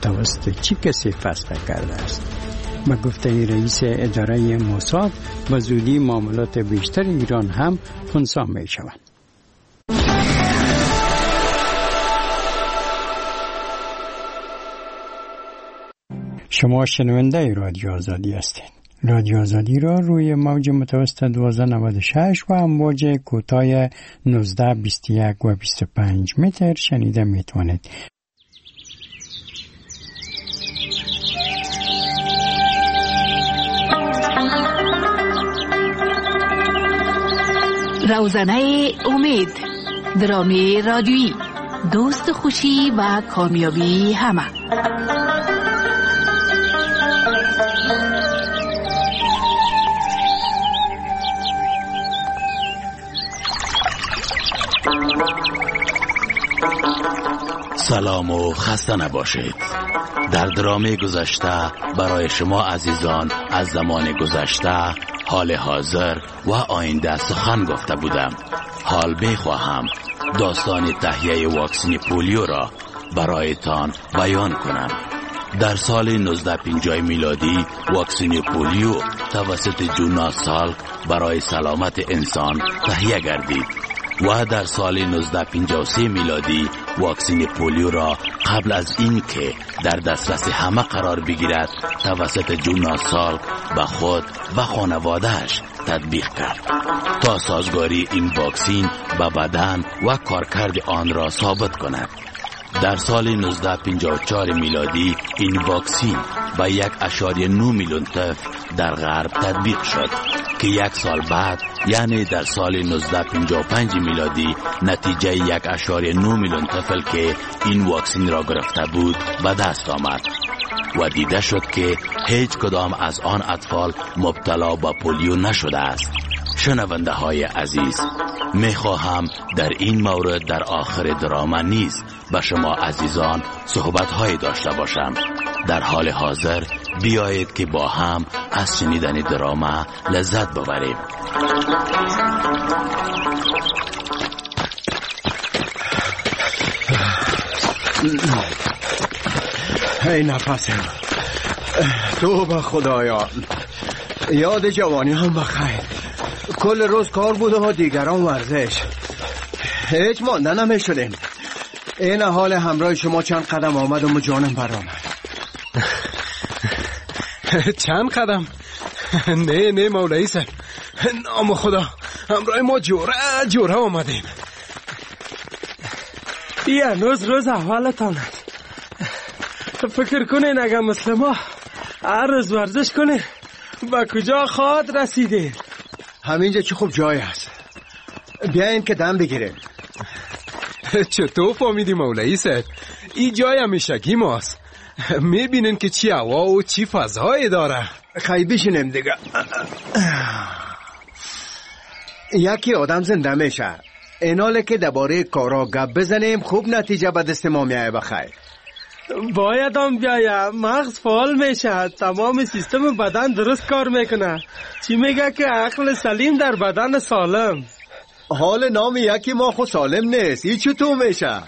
توسط چه کسی فسخ کرده است. به گفته رئیس اداره موساد به زودی معاملات بیشتر ایران هم خنثی می شوند. شما شنونده رادیو آزادی هستید. رادیو آزادی را روی موج متوسط 1296 و امواج کوتاه 19, 21 و 25 متر شنیده می توانید. روزنه امید، درامه رادیویی، دوست خوشی و کامیابی همه. سلام و خسته نباشید. در درامه گذشته برای شما عزیزان از زمان گذشته، حال حاضر و آینده سخن گفته بودم. حال بخواهم داستان تهیه واکسن پولیو را برایتان بیان کنم. در سال 1950 میلادی واکسن پولیو توسط جوناس سالک برای سلامت انسان تهیه گردید و در سال 1953 میلادی واکسن پولیو را قبل از این که در دسترس همه قرار بگیرد توسط جوناس سالک به خود و خانوادهش تطبیق کرد تا سازگاری این واکسن به بدن و کارکرد آن را ثابت کند. در سال 1954 میلادی این واکسن به 1.9 میلیون طفل در غرب تطبیق شد که یک سال بعد یعنی در سال 1955 میلادی نتیجه 1.9 میلیون طفل که این واکسن را گرفته بود به دست آمد و دیده شد که هیچ کدام از آن اطفال مبتلا به پولیو نشده است. شنونده های عزیز، می خواهم در این مورد در آخر درامه نیز به شما عزیزان صحبت های داشته باشم. در حال حاضر بیایید که با هم از شنیدن درامه لذت ببریم. ای نفسم، تو به خدایان، یاد جوانی هم بخیر. کل روز کار بود و دیگران ورزش، هیچ مانده نمی شدیم. این حال همراه شما چند قدم آمد و جانم برآمد. چند قدم؟ نه مولایی صاحب، نام خدا، همراه ما جوره آمدیم. یه روز احوالتان فکر کنین اگر مسلما هر روز ورزش کنین با کجا خواهد رسیده؟ همینجا چه خوب جای هست، بیاین که دم بگیریم. چطور فهمیدی مولایی صاحب؟ این جای همیشگی ماست. میبینین که چی هوا و چی فضایی داره. خیلی بشینیم دیگه. یکی آدم زنده میشه، ایناله که درباره کارا گپ بزنیم خوب نتیجه به دست ما میایه. بخیر باید هم بیایه، مغز فعال میشه، تمام سیستم بدن درست کار میکنه. چی میگه که عقل سلیم در بدن سالم. حال نام یکی ما خود سالم نیست، این چطور میشه؟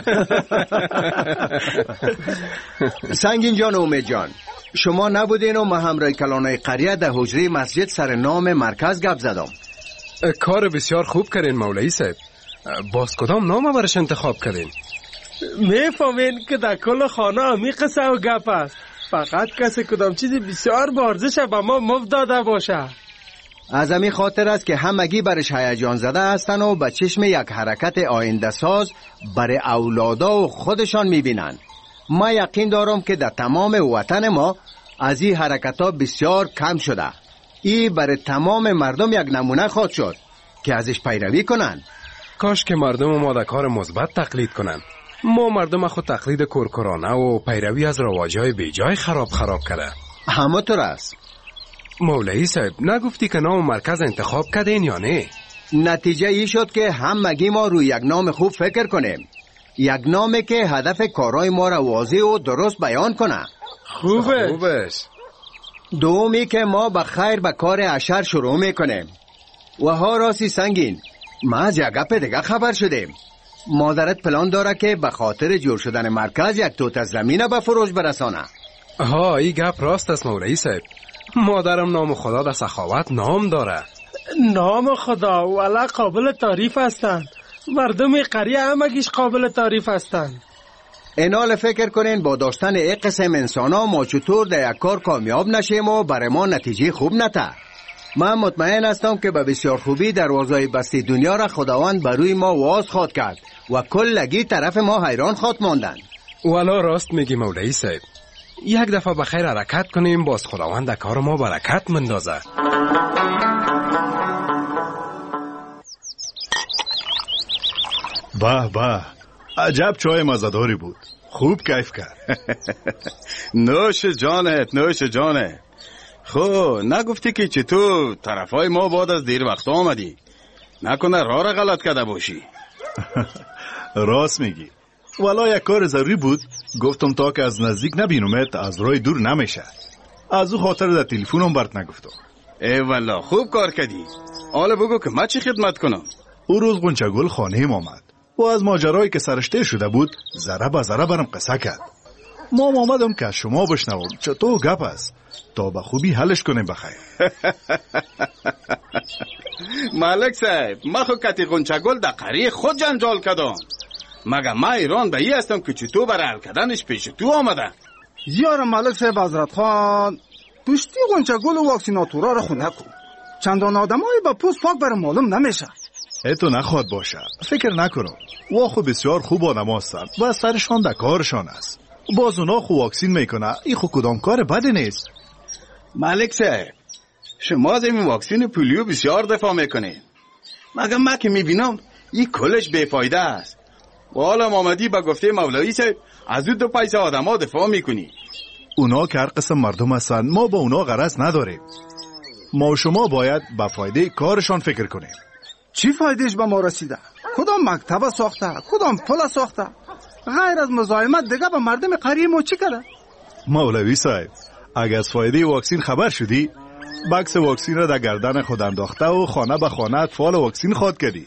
سنگین جان و امید جان، شما نبودین و ما همراه کلانای قریه در حجره مسجد سر نام مرکز گپ زدم. کار بسیار خوب کردین مولایی صاحب. باز کدام نام برش انتخاب کردین؟ میفهمین که در کل خانه همی قصه و گپ است، فقط کسی کدام چیزی بسیار بارزش به ما مفت داده باشه. از همین خاطر است که همگی برش هیجان زده هستن و به چشم یک حرکت آینده ساز برای اولادا و خودشان میبینن. ما یقین دارم که در تمام وطن ما از این حرکت ها بسیار کم شده. این برای تمام مردم یک نمونه خواهد شد که ازش پیروی کنن. کاش که مردم ما در کار مثبت تقلید کنن. ما مردم خود تقلید کرکرانه و پیروی از رواجهای بیجای خراب کرده. همونطور است. مولایی صاحب، نگفتی که نام مرکز انتخاب کردین یا نه؟ نتیجه ای شد که همگی ما روی یک نام خوب فکر کنیم، یک نامی که هدف کارهای ما را واضح و درست بیان کنه. خوبش. دومی که ما به خیر به کار اشر شروع میکنیم. و ها راستی سنگین، ما از یک گپ دیگه خبر شدیم. مادرت پلان داره که به خاطر جور شدن مرکز یک توت زمین به فروش برسانه. ها، این گپ راست است مولوی صاحب. مادرم نام خدا در سخاوت نام داره. نام خدا والا قابل تعریف هستند. مردم قریه همگیش قابل تعریف هستند. اینال فکر کنین با داشتن یک قسم انسان ها ما چطور در یک کار کامیاب نشیم و برای ما نتیجه خوب نته. من مطمئن هستم که به بسیار خوبی دروازه بسته دنیا را خداوند بروی ما واز خواد کرد و کلگی طرف ما حیران خواد ماندن. والا راست میگی مولوی صاحب. یک دفعه بخیر حرکت کنیم باز خداوند در کار ما برکت مندازه. به به، عجب چای مزه‌داری بود. خوب کیف کرد. نوش جانت، نوش جانت. خب نگفتی که چطور طرفای ما بعد از دیر وقت آمدی؟ نکنه راه را غلط کرده باشی؟ راست میگی. والا یک کار ضروری بود. گفتم تا که از نزدیک نبینمت از راه دور نمیشه. از او خاطر در تلفنم برات نگفتم. ای والا خوب کار کردی. حالا بگو که من چی خدمت کنم؟ او روز غنچه‌گل خانه‌ام آمد و از ماجرایی که سرشته شده بود ذره به ذره برام قصه کرد. ما آمدم که از شما بشنوم چطور گپ است تا به خوبی حلش کنیم بخیر. ملک صاحب، من خو کتی غنچه‌گل در قریه خود جنجال کردم. مگه من ایران به این هستم که چطور برای حل کردنش پیش تو آمده؟ یار ملک صاحب حضرت خان، پشتی غنچه‌گل و واکسیناتورا را خونه کن. چندان آدمایی با پوست پاک برای معلوم نمیشه. تو نخواد باشه. فکر نکنم. واخو بسیار خوب آدم هستند و سرشان در کارشان است. باز اونا خو واکسین میکنه. این خو کدام کار بدی نیست. ملک صاحب، شما از این واکسین پولیو بسیار دفاع میکنید. مگه من که میبینم این کلش بیفایده است. و حالا آمدی با گفته مولوی صاحب از او 2 پیسه آدم ها دفاع میکنی. اونا که هر قسم مردم هستند، ما با اونا غرض نداریم. ما و شما باید به فایده کارشان فکر کنیم. چی فایدهش به ما رسیده؟ کدام مکتب ساخته؟ کدام پل ساخته؟ غیر از مزاحمت دیگه به مردم قریه ما چی کرده؟ مولوی صاحب، اگر از فایده واکسین خبر شدی، بکس واکسین را در گردن خود انداخته و خانه به خانه اطفال واکسین خواد کردی.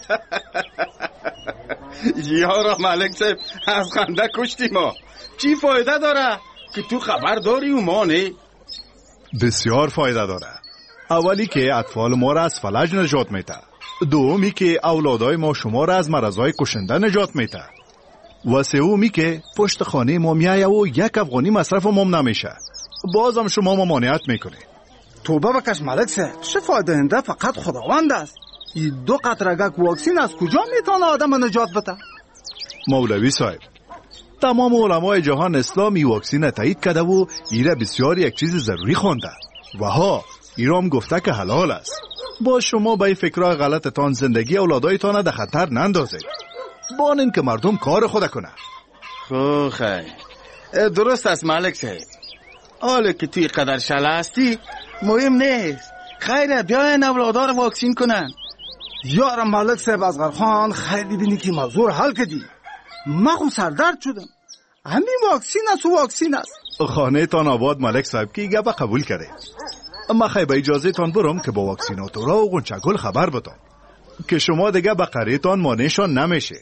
یارا ملک صاحب، از خنده کشتی ما. چی فایده داره که تو خبر داری و ما نه؟ بسیار فایده داره. اولی که اطفال ما را از فلج نجات میده. دومی که اولادای ما شما را از مرضای کشنده نجات میده. و سومی که پشت خانه ما میایه و 1 افغانی مصرف ما نمیشه. بازم شما ممانعت میکنه. توبه بکش ملک صاحب، شفا دهنده فقط خداوند است. این 2 قطرگک واکسین از کجا میتونه آدم نجات بده؟ مولوی صاحب، تمام علمای جهان اسلامی واکسین تایید کرده و ایره بسیار یک چیز ضروری خونده و ها ایرام گفته که حلال است. با شما به فکرهای غلطتان زندگی اولادایتان در خطر نندازید. بانین که مردم کار خود کنه. خیر درست است ملک صاحب. حالا که توی قدر شله هستی مهم نیست. خیره بیاین اولادا رو واکسین کنن. یار ملک صاحب اصغر خان، خیلی بینی که موضوع حل کردی. من خود سردرد شدم. همین واکسین است و واکسین است. خانه تان آباد ملک صاحب که گپ قبول کرده. اما خیلی به اجازه تان برم که با واکسیناتورا و غنچه‌گل خبر بدم که شما دیگه به قریه تان مانعشان نمیشه.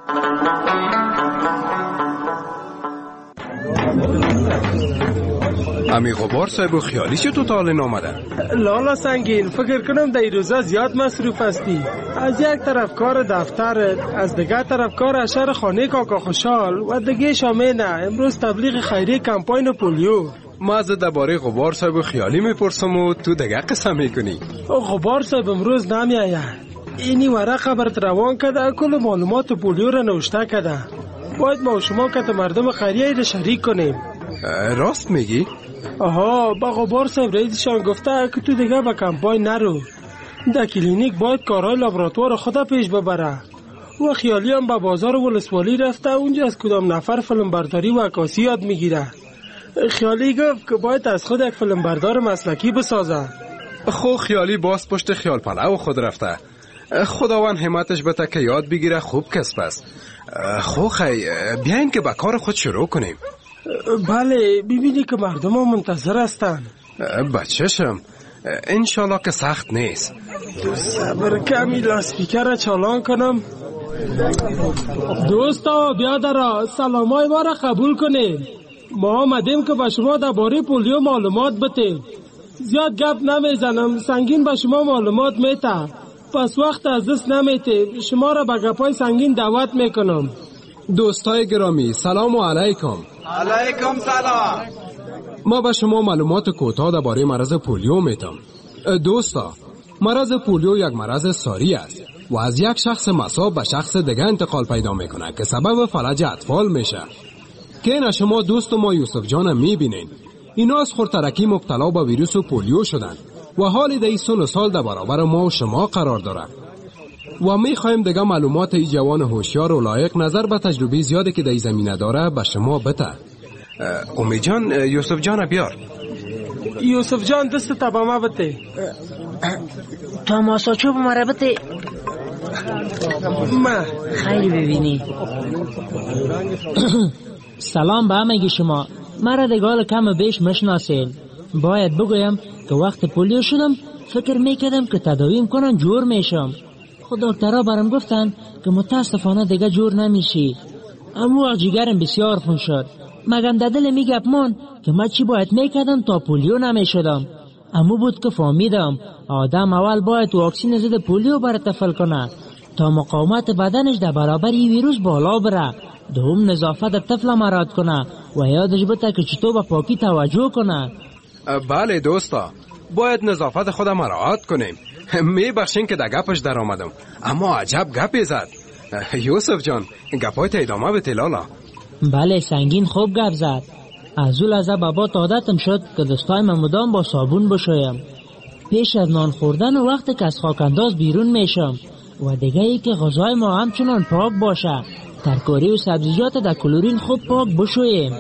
امی غبار صاحب و خیالی چطور تاله نامدن؟ لالا سنگین، فکر کنم در این روزا زیاد مصروف هستی. از یک طرف کار دفترت، از دیگر طرف کار اشر خانه کاکا خوشحال و دیگه شامینه امروز تبلیغ خیریه کمپاین پولیو. ما از درباره غبار صاحب و خیالی میپرسم و تو دیگه قسم میکنی. غبار صاحب امروز نمیآید. اینی ورقه برات روان کرده، کل معلومات پولیو را نوشته کرده. باید ما و شما که مردم خیریه را شریک کنیم. راست میگی؟ آها، با غبار صاحب رئیسشان گفته که تو دیگه به کمپاین نرو. در کلینیک باید کارهای لابراتوار خدا پیش ببره. و خیالی هم به بازار ولسوالی رفته، اونجا از کدام نفر فیلم برداری و عکاسی یاد میگیره. خیالی گفت که باید از خود یک فیلم بردار مسلکی بسازه. خو خیالی باز پشت خیال پلو خود رفته. خداوند همتش بده که یاد بگیره، خوب کسب است. خو خی بیاین که به کار خود شروع کنیم. بله، ببینی که مردم ها منتظر هستن. بچه‌شم انشالله که سخت نیست. تو صبر کمی لاسپیکر را چالان کنم. دوستا بیادرا سلامای ما را قبول کنید. ما آمدیم که به شما درباره پولیو معلومات بدیم. زیاد گپ نمیزنم، سنگین به شما معلومات میته، پس وقت از دست نمیته. شما را به گپای سنگین دعوت میکنم. دوستای گرامی سلام علیکم. علیکم سلام. ما به شما معلومات کوتاه درباره مرض پولیو میتم. دوستا، مرض پولیو یک مرض ساری است و از یک شخص مصاب به شخص دیگه انتقال پیدا میکنه که سبب فلج اطفال میشه. که اینا شما دوست ما یوسف جان میبینین، اینا از خورترکی مبتلا به ویروس پولیو شدن و حال در سن و سال در برابر ما و شما قرار داره و میخوایم دیگه معلومات ای جوان هوشیار و لایق نظر به تجربه زیادی که در زمینه داره به شما بده. امید جان، یوسف جان بیار. یوسف جان دست تا با ما بده. تا ماساچوب مرا بده. ما خیلی ببینی. سلام به همگی شما. مرا دیگه کم بیش مشناسین. باید بگویم که وقت پولیو شدم فکر میکردم که تداویم کنن جور میشم. خود دکترها برام گفتن که متاسفانه دیگه جور نمیشی. اما جگرم بسیار خون شد. مگم در دل میگم من که من چی باید میکردم تا پولیو نمیشدم. اما بود که فهمیدم آدم اول باید واکسین ضد پولیو برای طفل کنه تا مقاومت بدنش در برابر این ویروس بالا بره. دوم نظافت طفل مراعات کنه و یادش بده که چطور به پاکی توجه کنه. بله دوستا، باید نظافت خودم مراعات کنیم. میبخشین که در گپش در آمدم، اما عجب گپی زد. یوسف جان، گپایت ادامه بده لالا. بله سنگین خوب گپ زد. از اون لحظه بابات عادتم شد که دستای من مدام با صابون بشویم. پیش از نان خوردن و وقتی که از خاک انداز بیرون میشم و دیگه ای که غذای ما همچنان پاک باشه. ترکاری و سبزیجات در کلورین خوب پاک بشویم.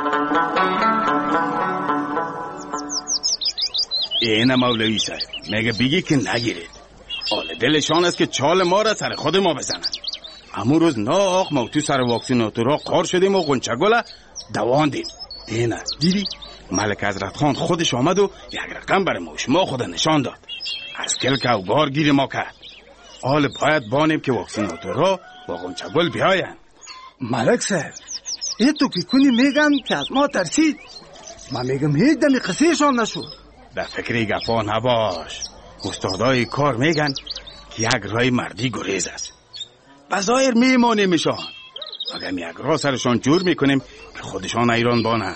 اینه مولوی صاحب میگه بگی که نگیرید. حال دلشان است که چال ما را سر خود ما بزنن. همون روز ناخ ما تو سر واکسیناتورها قار شدیم و غنچگل دواندیم. اینه دیدی ملک حضرت خان خودش آمد و یک رقم برای ما شما خود نشان داد. از کلک و گار گیر ما کرد. حال باید بانیم که واکسیناتورها با غنچگل بیاین. ملک صاحب، این تو که کنی میگن که از ما ترسید. من میگم هیچ دمی قصهشان نشد. در فکر گپا نباش. استادای کار میگن که یک رای مردی گریز است. بظاهر میمانیمشان، اگر یک راه سرشان جور میکنیم که خودشان ایران بانه.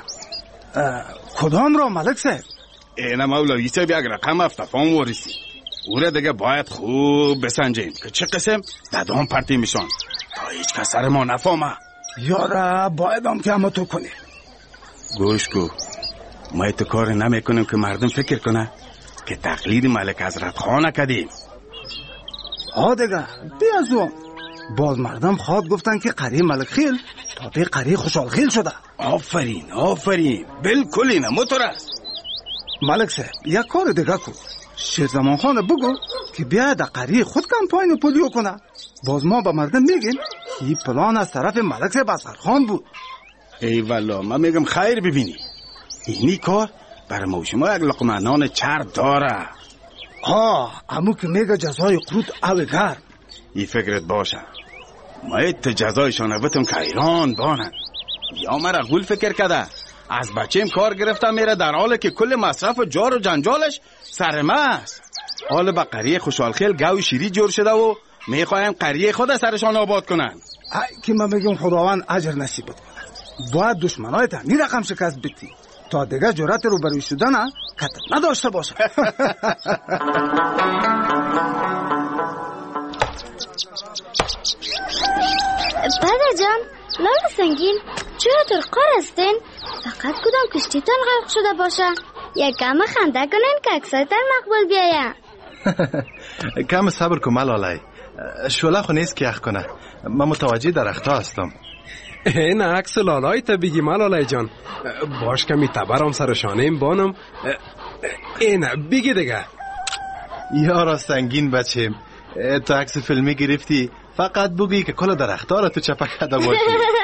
کدام را ملک صاحب؟ اینه مولوی صاحب یک رقم افتفان ورسی. او را دیگه باید خوب بسنجیم که چه قسم ددام پرتی میشان تا هیچ کس سر ما نفهمه. یاره باید هم که همه تو کنی. گوش کو، ما تو کار نمیکنیم که مردم فکر کنه که تقلید ملک حضرت خان کردیم. ها دیگه بیازو باز مردم خواد گفتن که قری ملک خیل تا به قری خوشحال خیل شده. آفرین آفرین، بالکل اینه موتور است. ملک صاحب یک کار دیگه کن. شیرزمان خانه بگو که بیاید قری خود کمپاین پولیو کنه. باز ما با مردم میگیم این پلان از طرف ملک صاحب اصغر خان بود. ای والا من میگم خیر ببینی، اینی کار برای ما شما یک لقمه نان چرب داره. امو که میگه جزای قرود او گرم. این فکرت باشه. ما ایت جزایشان بتم که ایران بانن. یا مرا غول فکر کده از بچیم کار گرفتم میره در حالی که کل مصرف و جار و جنجالش سر ما است. حال با قریه خوشحال خیل گوی شیری جور شده و میخوایم قریه خود سرشان آباد کنن. که من بگم خداوند اجر نصیب کنه. باید دشمنایت همین رقم شکست بدی تا دیگه جرأت رو بروی شدن کتر نداشته باشه. پدر جان، لال سنگین چرا ترقار هستین؟ فقط کدام کشتیتان غرق شده باشه. یک کم خنده کنین که اکثرتر مقبول بیایم. کم صبر کن ملاله، شوله خو نیست که یخ کنه. من متوجه درختا هستم. این عکس لالای تا بگی ملاله جان. باش کمی تبرم سر شانه بانم. این بگی دیگه. یارا سنگین بچیم، تو عکس فیلمی گرفتی، فقط بگی که کل درختا را تو چپکده باشی.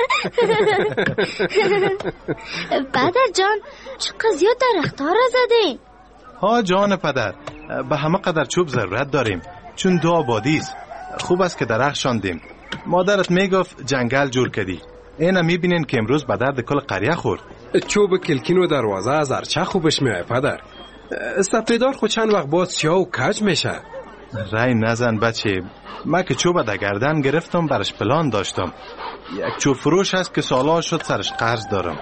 پدر جان چقدر زیاد درختا را زدین؟ ها جان پدر، به همه قدر چوب ضرورت داریم چون دو آبادی است. خوب است که درخت شاندیم مادرت میگفت جنگل جور کردی. اینا میبینین که امروز به درد کل قریه خورد. چوب کلکین و دروازه از ارچه خوبش میاد پدر. سپیدار خود چند وقت بعد سیاه و کج میشه. رای نزن بچه. من که چوب در گردن گرفتم برش پلان داشتم. یک چوب فروش هست که سالها شد سرش قرض دارم.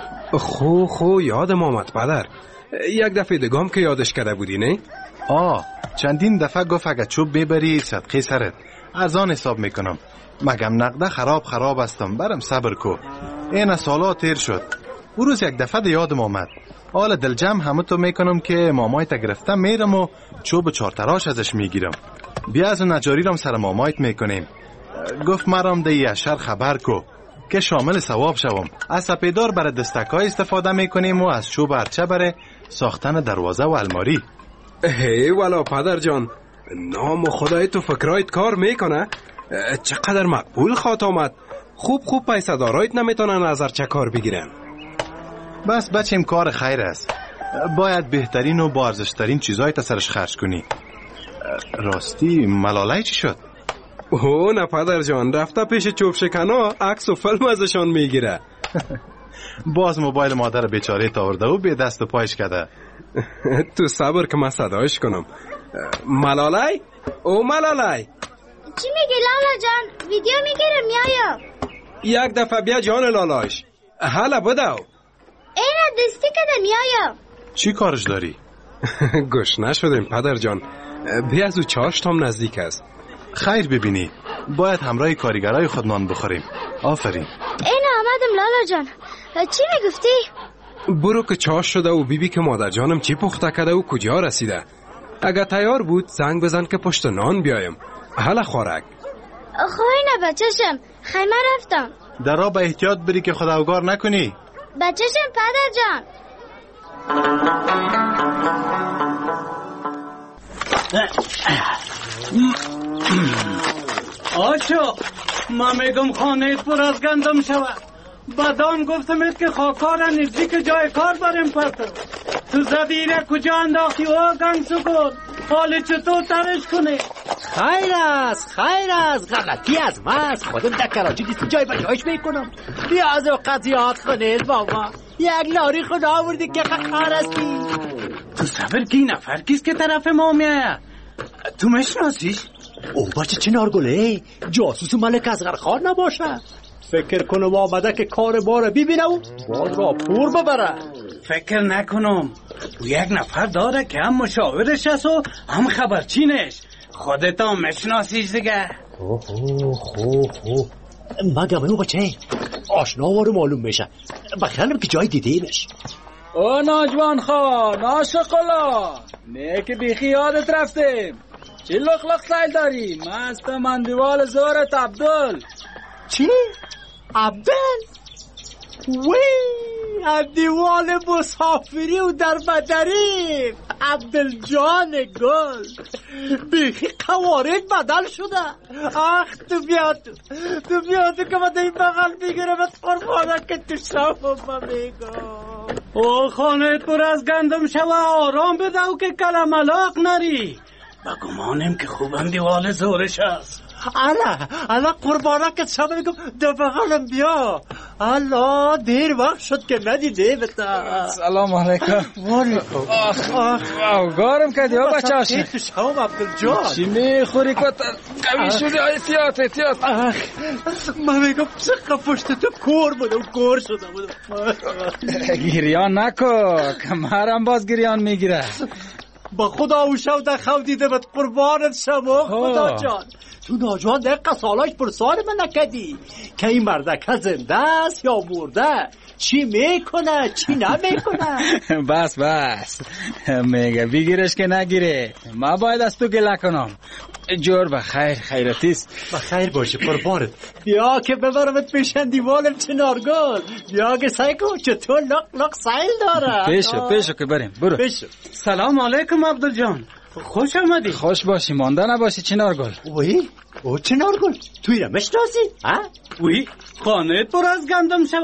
خو یادم آمد پدر. یک دفعه دگام که یادش کرده بودی نه؟ چندین دفعه گفت اگه چوب ببری صدقه سرت ارزان حساب میکنم. مگم نقده خراب هستم، برم صبر کو. این سالا تیر شد. او روز یک دفعه یادم آمد. حالا دل جمع همه تو میکنم که مامایت گرفتم میرم و چوب چارتراش ازش میگیرم. بیا از اون نجاری رم سر مامایت میکنیم. گفت مرام ده یشر خبر کو که شامل ثواب شوم. از سپیدار برای دستکای استفاده میکنیم و از چوب ارچه برای ساختن دروازه و الماری. هی والا پدر جان، نام خدای تو فکرایت کار میکنه. چقدر مقبول خواهد آمد. خوب پیسه دارایت نمیتونن از ارچه کار بگیرن. بس بچیم کار خیر است. باید بهترین و با ارزشترین چیزای تا سرش خرج کنی. راستی ملاله چی شد؟ نه پدر جان، رفته پیش چوب شکنا عکس و فیلم ازشان میگیره. باز موبایل مادر بیچاره تاورده و به دست و پایش کرده. تو صبر که من صدایش کنم. ملاله؟ او ملاله چی میگی لالا جان؟ ویدیو میگیره میایم. یک دفعه بیا جان لالایش. حالا بدو. اینا دستی کده میایم. چی کارش داری؟ گوش نشدیم پدر جان. بیا از او چاشتم نزدیک است. خیر ببینی، باید همراه کارگرای خود نان بخوریم. آفرین. اینا آمدم لالا جان. چی میگفتی؟ برو که چاش شده و بیبی که مادر جانم چی پخته کرده و کجا رسیده. اگه تیار بود زنگ بزن که پشت نان بیایم. حالا خورک. نه بچه‌شم، خیمه رفتم. درا به احتیاط بری که خداوگار نکنی. بچه‌شم پدر جان. آشو من میگم خانه پر از گندم شود. بدان گفتمت که خاکار نزدیک جای کار بریم پرتو. تو زدیره کجا انداختی و گند سکن. حال چطور ترش کنی؟ خیر است غلطی از من. خودم در کراچی دیست جای بجایش میکنم. بیا از قضیات کنید بابا. یک لاری خدا آوردی که خر هستی. تو صبر کی نفر کیست که طرف ما میآید؟ تو مشناسیش؟ او بچه چنارگله جاسوس ملک اصغرخان نباشه. فکر کنم آمده که کار باره ببینه و باز را پور ببره. فکر نکنم. او یک نفر داره که هم مشاورش است و هم خبرچینش. خودت هم مشناسیش دیگه. مگه او بچه آشنا وارو معلوم میشه. بخیرم که جای دیدیمش. او ناجوان خان عاشقالا نه که بیخی یادت رفتیم. چی لخ سایل داری؟ مست من دیوال زورت عبدال. چی؟ عبدال؟ وی دیوال مسافری و در بدری عبدال جان گل بیخی قوارد بدل شده. آخ تو بیاد که من این بغل بگیرم قربانه که تو شفم میگم. او خانه پر از گندم شوه آرام بدو که کلملاق نری. بگمانم که خوبم دیوال زورش است. الا قربانه که شما میگم دو بغلم بیا. الا دیر وقت شد که ندیده بتا. سلام علیکم. وعلیکم. آخ گارم کردی ها بچه هاشی. تو شما عبدالجان چی میخوری کتا قوی شده؟ احتیاط. من میگم چقدر پشت تو کور بودم کور شده بودم. گریان نکن که مرم باز گریان میگیره. با خدا او شو در خو دیده بد قربانت شما خدا جان. تو ناجوان دقیقه سالاش پرسان من نکدی که این مردکه زنده است یا مرده. چی میکنه چی نمیکنه. بس میگه بگیرش که نگیره. ما باید از تو گله کنم. جور بخیر خیرتیست. بخیر باشه قربانت. بیا که ببرمت پیشن دیوالم چنارگل. بیا که سعی کن چطور لق سایل داره. پیشو که بریم برو. پیشو. سلام علیکم عبدالجان. خوش آمدی. خوش باشی مانده نباشی چنارگل. او چنارگل توی را مشناسی؟ وی خانه پر از گندم شود.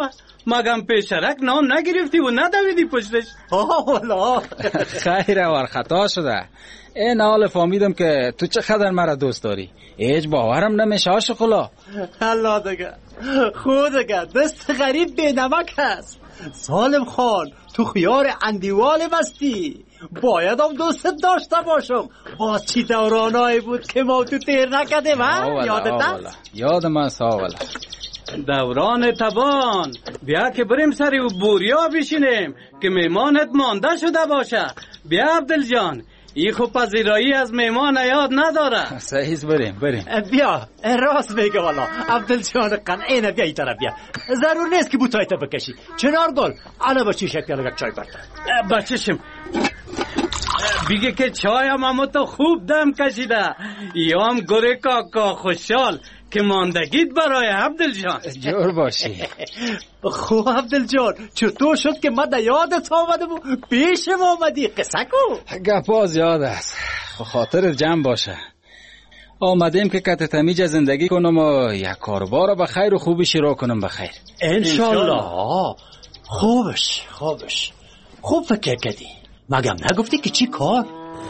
مگم پیشرک نام نگرفتی و ندویدی پشتش؟ والا خیر ور خطا شده. این حال فهمیدم که تو چقدر مرا دوست داری. هیچ باورم نمیشه عاشق‌الله. الله دیگه خود دیگه دست غریب به نمک هست. سالم خان تو خیار اندیوال مستی. باید هم دوستت داشته باشم. باز چی دورانایی بود که ما تو تیر نکدیم ها؟ یادت هست؟ یادم هست آولا. دوران تبان بیا که بریم سری و بوریا بشینیم که میمانت مانده شده باشه. بیا عبدل جان، این خوب پذیرایی از میمان یاد نداره. صحیح بریم. بیا راست میگه والا. عبدل جان قنعینه بیا این طرف بیا. ضرور نیست که بوتایت بکشی. چنار گل انا بچی شکل لگه چای برده بچشم. بیگه که چای هم تو خوب دم کشیده. یام گره کاکا خوشحال که ماندگیت برای عبدل جان. جور باشی. خوب عبدل جان چطور شد که من یادت آمده بود پیشم آمدی؟ قصه کو. گپاز یاد است، خاطر جمع باشه. آمدیم که کت تمیج زندگی کنم و یک کاربار رو بخیر و خوبی شروع کنم بخیر انشالله. خوبش خوب فکر کردی. مگم نگفتی که چی کار؟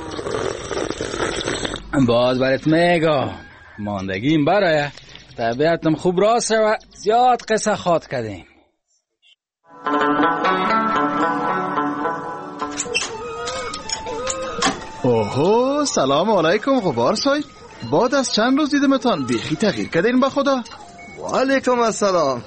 باز برات میگم ماندگیم برای طبیعتم خوب راست و زیاد قصه خاط کردیم. اوهو سلام علیکم غبار صاحب. بعد از چند روز دیدمتان بیخی تغییر کردین با خدا. و علیکم السلام.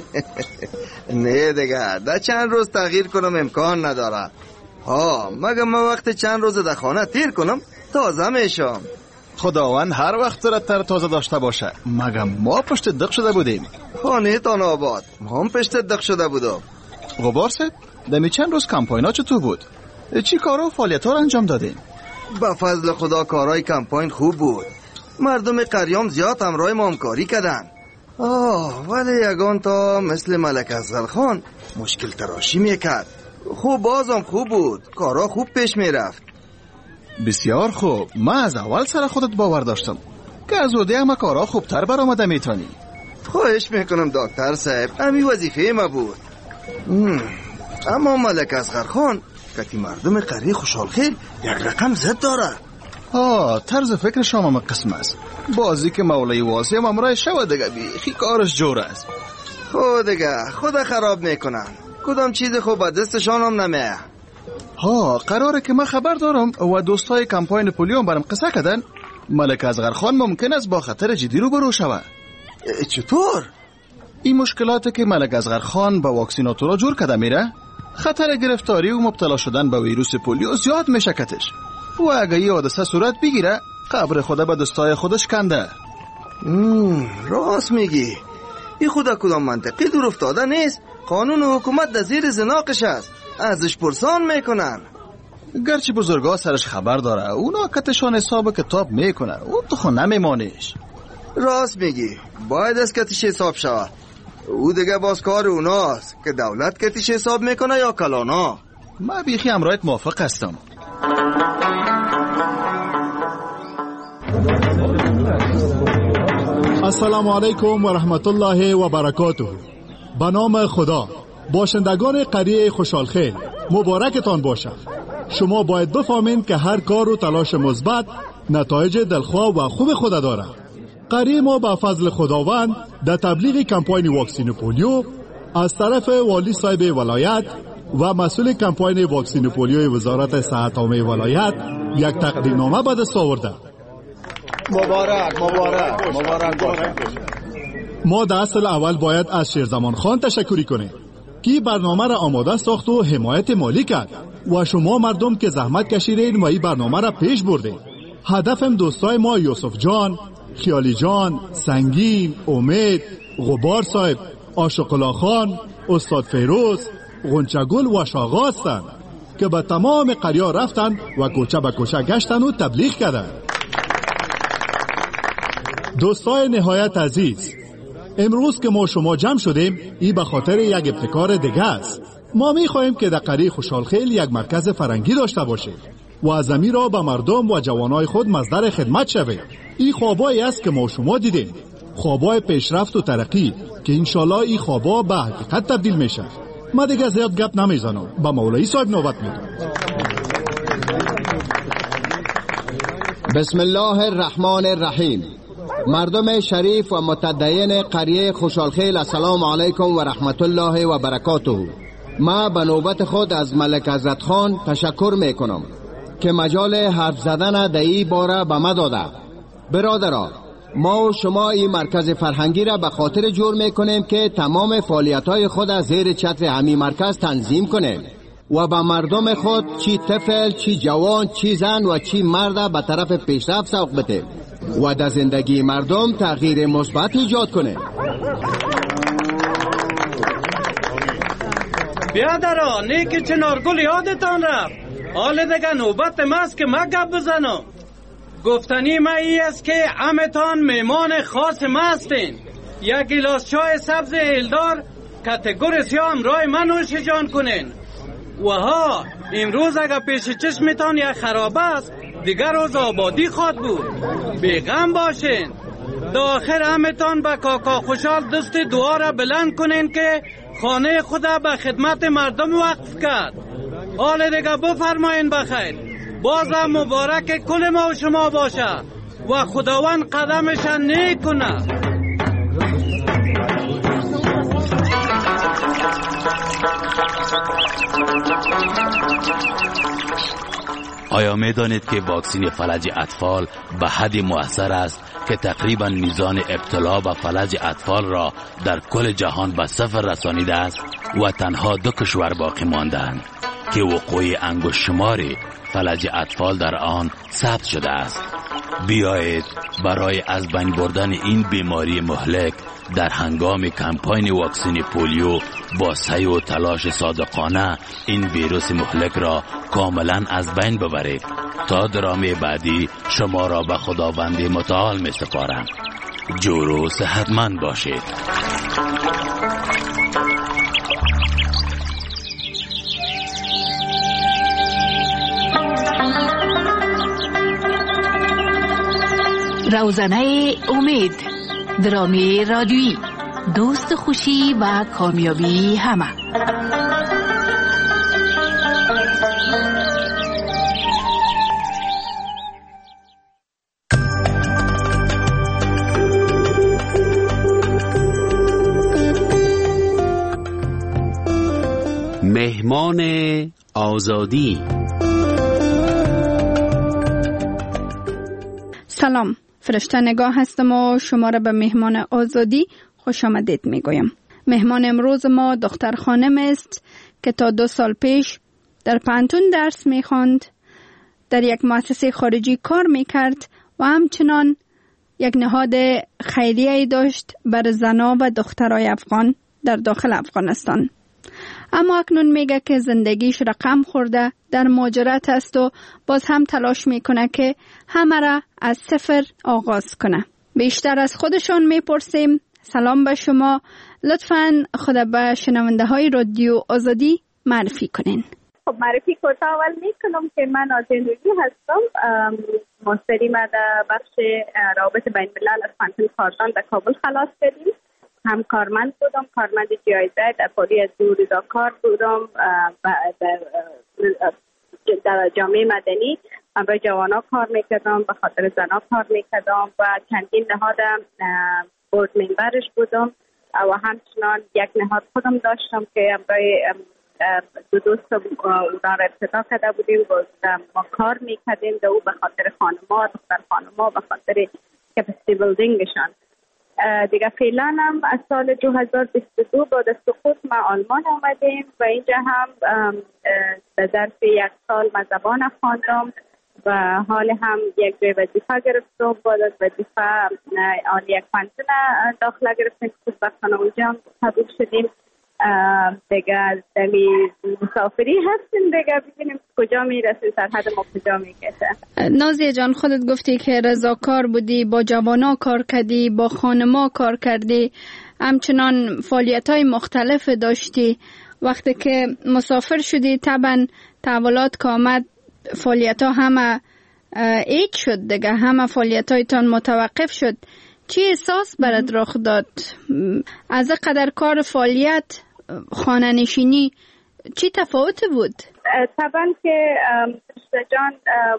نه دیگه ده چند روز تغییر کنم امکان نداره. مگه من وقت چند روز در خانه تیر کنم تازه میشم. خداوند هر وقت را تر تازه داشته باشه. مگه ما پشت دق شده بودیم؟ خانه تان آباد ما هم پشت دق شده بودم. غبار صاحب دمی چند روز کمپاین ها چطور بود؟ چی کارا و فعالیت ها را انجام دادین؟ با فضل خدا کارهای کمپاین خوب بود. مردم قریام زیاد همراه ما همکاری کردن. ولی یگان تا مثل ملک افضل خان مشکل تراشی میکرد. خوب بازم خوب بود. کارا خوب پیش میرفت. بسیار خوب. من از اول سر خودت باور داشتم که از اوده همه کارا خوبتر برآمده میتونی. خواهش میکنم دکتر صاحب، همین وظیفه ما بود. اما ملک اصغر خان که مردم قریه خوشحال خیل یک رقم زد داره. طرز فکر شما من قسم است. بازی که مولای واسی هم امرای شود دیگه بیخی کارش جور است. خود دیگه خدا خراب میکنن. کدام چیز خوب دستشان هم نمیه. قراره که من خبر دارم و دوستای کمپاین پولیو برام قصه کردن ملک اصغر خان ممکن است با خطر جدی رو برو شود. چطور؟ این مشکلاتی که ملک اصغر خان با واکسیناتورا جور کرده میره، خطر گرفتاری و مبتلا شدن به ویروس پولیو زیاد میشه کتش. و اگه یه حادثه صورت بگیره قبر خدا به دستای خودش کنده. راست میگی. این خدا کدام منطقی دور افتاده نیست. قانون و حکومت در زیر زناقش است. ازش پرسان میکنن. گرچه بزرگا سرش خبر داره اونا کتشان حساب کتاب میکنن. اون تو خود نمیمانیش. راست میگی. باید از کتش حساب شود. او دیگه باز کار اوناست که دولت کتش حساب میکنه یا کلانا. من بیخی امرایت موافق هستم. السلام علیکم و رحمت الله و برکاته. به نام خدا. باشندگان قریه خوشحالخیل مبارکتان باشد. شما باید بفهمین که هر کار و تلاش مثبت نتایج دلخواه و خوب خود داره. قریه ما به فضل خداوند در تبلیغ کمپاین واکسین پولیو از طرف والی صاحب ولایت و مسئول کمپاین واکسین پولیو وزارت صحت عامه ولایت یک تقدیرنامه به دست آورده. مبارک باشه. ما در اصل اول باید از شیرزمان خان تشکری کنیم که برنامه را آماده ساخت و حمایت مالی کرد و شما مردم که زحمت کشیدین و این برنامه را پیش بردین. هدفم دوستای ما یوسف جان، خیالی جان، سنگین، امید، غبار صاحب، عاشق‌الله خان، استاد فیروز، غنچگل و شاغا هستند که به تمام قریه رفتن و کوچه به کوچه گشتن و تبلیغ کردن. دوستای نهایت عزیز، امروز که ما شما جمع شدیم این به خاطر یک ابتکار دیگه است. ما میخواهیم که در قریه خوشحالخیل یک مرکز فرنگی داشته باشیم و از زمین را به مردم و جوانای خود مصدر خدمت شویم. این خوابایی است که ما شما دیدیم. خوابای پیشرفت و ترقی که انشالله این خوابا به حقیقت تبدیل میشه. ما دیگه زیاد گپ نمیزنم، با مولوی صاحب نوبت میدم. بسم الله الرحمن الرحیم. مردم شریف و متدین قریه خوشحالخیل، السلام علیکم و رحمت الله و برکاته. ما به نوبت خود از ملک عزت خان تشکر میکنم که مجال حرف زدن در این باره به ما داده. برادران، ما و شما این مرکز فرهنگی را به خاطر جور میکنیم که تمام فعالیت‌های خود از زیر چتر همین مرکز تنظیم کنیم و به مردم خود چی طفل، چی جوان، چی زن و چی مرد به طرف پیشرفت سوق بده و در زندگی مردم تغییر مثبت ایجاد کنه. بیادران، نیک چنارگل یادتان رفت. حال دیگه نوبت ماست که ما گپ بزنم. گفتنی ما ای است که همتان میمان خاص ما هستین. یک گلاس چای سبز ایلدار کتگور سیاه همراه من نوش جان کنین. و ها، امروز اگر پیش چشمتان یک خراب است، دیگر روز آبادی خواد بود. بیغم باشین. در آخر همتان به کاکا خوشحال دست دعا را بلند کنین که خانه خدا به خدمت مردم وقف کرد. حال دیگه بفرمایین بخیر. بازم مبارک کل ما و شما باشه و خداوند قدمشان نیک کنه. آیا میدانید که واکسن فلج اطفال به حد مؤثر است که تقریبا میزان ابتلا به فلج اطفال را در کل جهان به صفر رسانیده است و تنها 2 کشور باقی ماندند که وقوع انگشت شمار فلج اطفال در آن ثبت شده است. بیایید برای از بین بردن این بیماری مهلک در هنگام کمپاین واکسن پولیو با سعی و تلاش صادقانه این ویروس مهلک را کاملا از بین ببرید. تا درامه بعدی شما را به خداوند متعال می سپارم. جور و صحتمند باشید. روزنه امید، درامی رادیویی، دوست خوشی و کامیابی همه. مهمان آزادی. سلام، فرشته نگاه هستم و شما را به مهمان آزادی خوش آمدید میگویم. مهمان امروز ما دختر خانم است که تا 2 سال پیش در پانتون درس میخواند، در یک مؤسسه خارجی کار میکرد و همچنان یک نهاد خیریه‌ای داشت بر زنان و دخترای افغان در داخل افغانستان. اما اکنون میگه که زندگیش رقم خورده، در مهاجرت است و باز هم تلاش میکنه که همه را از صفر آغاز کنه. بیشتر از خودشون میپرسیم. سلام به شما، لطفاً خود به شنونده های رادیو آزادی معرفی کنین. خب معرفی کوتاه اول میکنم که من آزین روزی هستم. ماستری ما در بخش روابط بین الملل از پانتون کاردان در کابل خلاص کردیم. هم کارمند بودم، کارمند جایزه در پالی از دور کار بودم در جامعه مدنی. برای جوانا کار میکردم، به خاطر زنا کار میکردم و چندین نهاد بورد ممبرش بودم و همچنان یک نهاد خودم داشتم که برای 2 دوست اونا را ابتدا کرده بودیم و ما کار میکردیم در او به خاطر خانما، دختر خانما، به خاطر کپاسیتی بیلدینگشان. دیگه فعلا هم از سال 2022 بعد از سقوط ما آلمان آمدیم و اینجا هم در ظرف 1 سال ما زبان خواندم و حال هم یک جای وظیفه گرفتم. بعد از وظیفه آن یک پانتون داخله گرفتیم که خوشبختانه اونجا هم قبول شدیم. دیگه دمی مسافری هستیم، دیگه ببینیم کجا میرسیم، سرحد ما کجا میکشه. نازیه جان، خودت گفتی که رضاکار بودی، با جوانا کار کردی، با خانما کار کردی، همچنان فعالیت‌های مختلف داشتی. وقتی که مسافر شدی طبعا تحولات که آمد فعالیت‌ها همه ایک شد دیگه، همه فعالیت‌هایتان متوقف شد. چی احساس برات رخ داد؟ از قدر کار فعالیت خانه نشینی چی تفاوت بود؟ طبعا که جان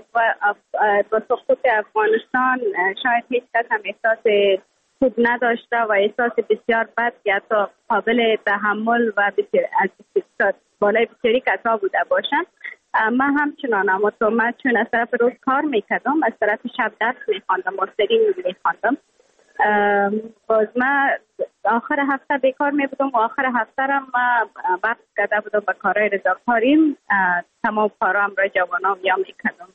با سقوط افغانستان شاید هیچ کس هم احساس خوب نداشته و احساس بسیار بد یا تا قابل تحمل و از بالای بسیاری کسا بوده باشند. من همچنان، اما تو من چون از طرف روز کار میکردم، از طرف شب درس میخواندم، ماستری میخواندم. باز من آخر هفته بیکار میبودم و آخر هفته را من وقت کرده بودم به کارهای رضاکاریم، تمام کارام را جوانام یا میکردم.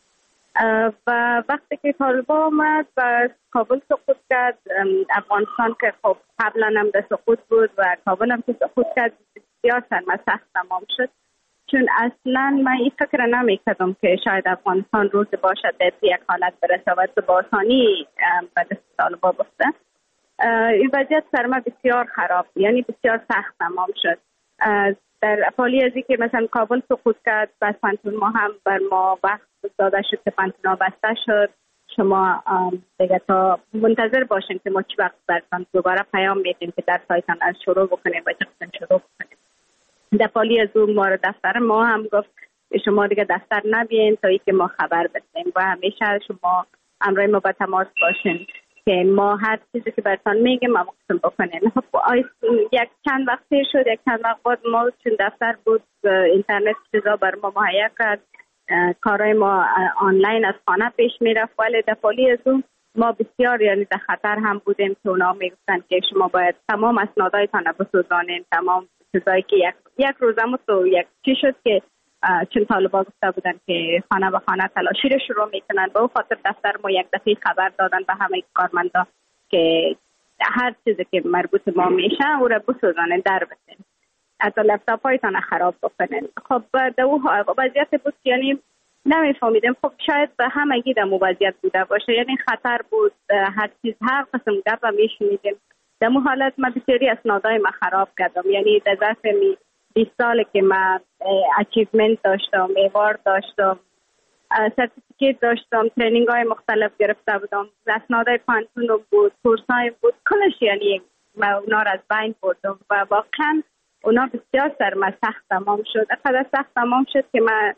و وقتی که طالبان آمد و کابل سقوط کرد، افغانستان که خب قبلا هم در سقوط بود و کابل هم که سقوط کرد، بسیار سخت تمام شد. چون اصلا من این فکر نمی کردم که شاید افغانستان روز باشد به یک حالت برسه و با آسانی به دست طالبان بفته. این وضعیت سر ما بسیار خراب، یعنی بسیار سخت تمام شد. در حالی از که مثلا کابل سقوط کرد، بس پانتون ما هم بر ما وقت داده شد که پانتون بسته شد. شما دیگه تا منتظر باشین که ما چی وقت برتان دوباره پیام میدیم که در سایتان از شروع بکنیم و چقدر شروع بکنیم. در حالی از اون ما دفتر ما هم گفت شما دیگه دفتر نبین تا ای که ما خبر بدیم و همیشه شما همراه ما با تماس باشین که ما هر چیزی که براتون میگیم ما قسم بکنیم. خب یک چند وقت شد، یک چند وقت بعد ما چون دفتر بود اینترنت چیزا بر ما مهیا کرد، کارهای ما آنلاین از خانه پیش میرفت. ولی در حالی از اون ما بسیار یعنی در خطر هم بودیم که اونا میگفتن که شما باید تمام اسنادایتان بسوزانین، تمام چیزایی که یک روزم تو یک چی شد که چون طالبان گفته بودن که خانه به خانه تلاشی رو شروع میکنن، به اون خاطر دفتر ما یک دفعه خبر دادن به همه کارمندا که هر چیزی که مربوط ما میشه او را بسوزانن، در بسین، حتی لپتاپ هایتان خراب بکنن. خب در اون وضعیت بود یعنی نمیفهمیدم. خب شاید به همگی در وضعیت بوده باشه، یعنی خطر بود، هر چیز هر قسم گپ میشنیدیم. در اون حالت من بسیاری اسنادای ما خراب کردم، یعنی در ظرف 20 سال که من اچیومنت داشتم، ایوارد داشتم، سرتیفیکیت داشتم، ترینینگ های مختلف گرفته بودم، اسنادای پانتون بود، کورس های بود، کلش یعنی من اونا را از بین بردم و واقعا اونا بسیار سر من سخت تمام شد. اقدر سخت تمام شد که من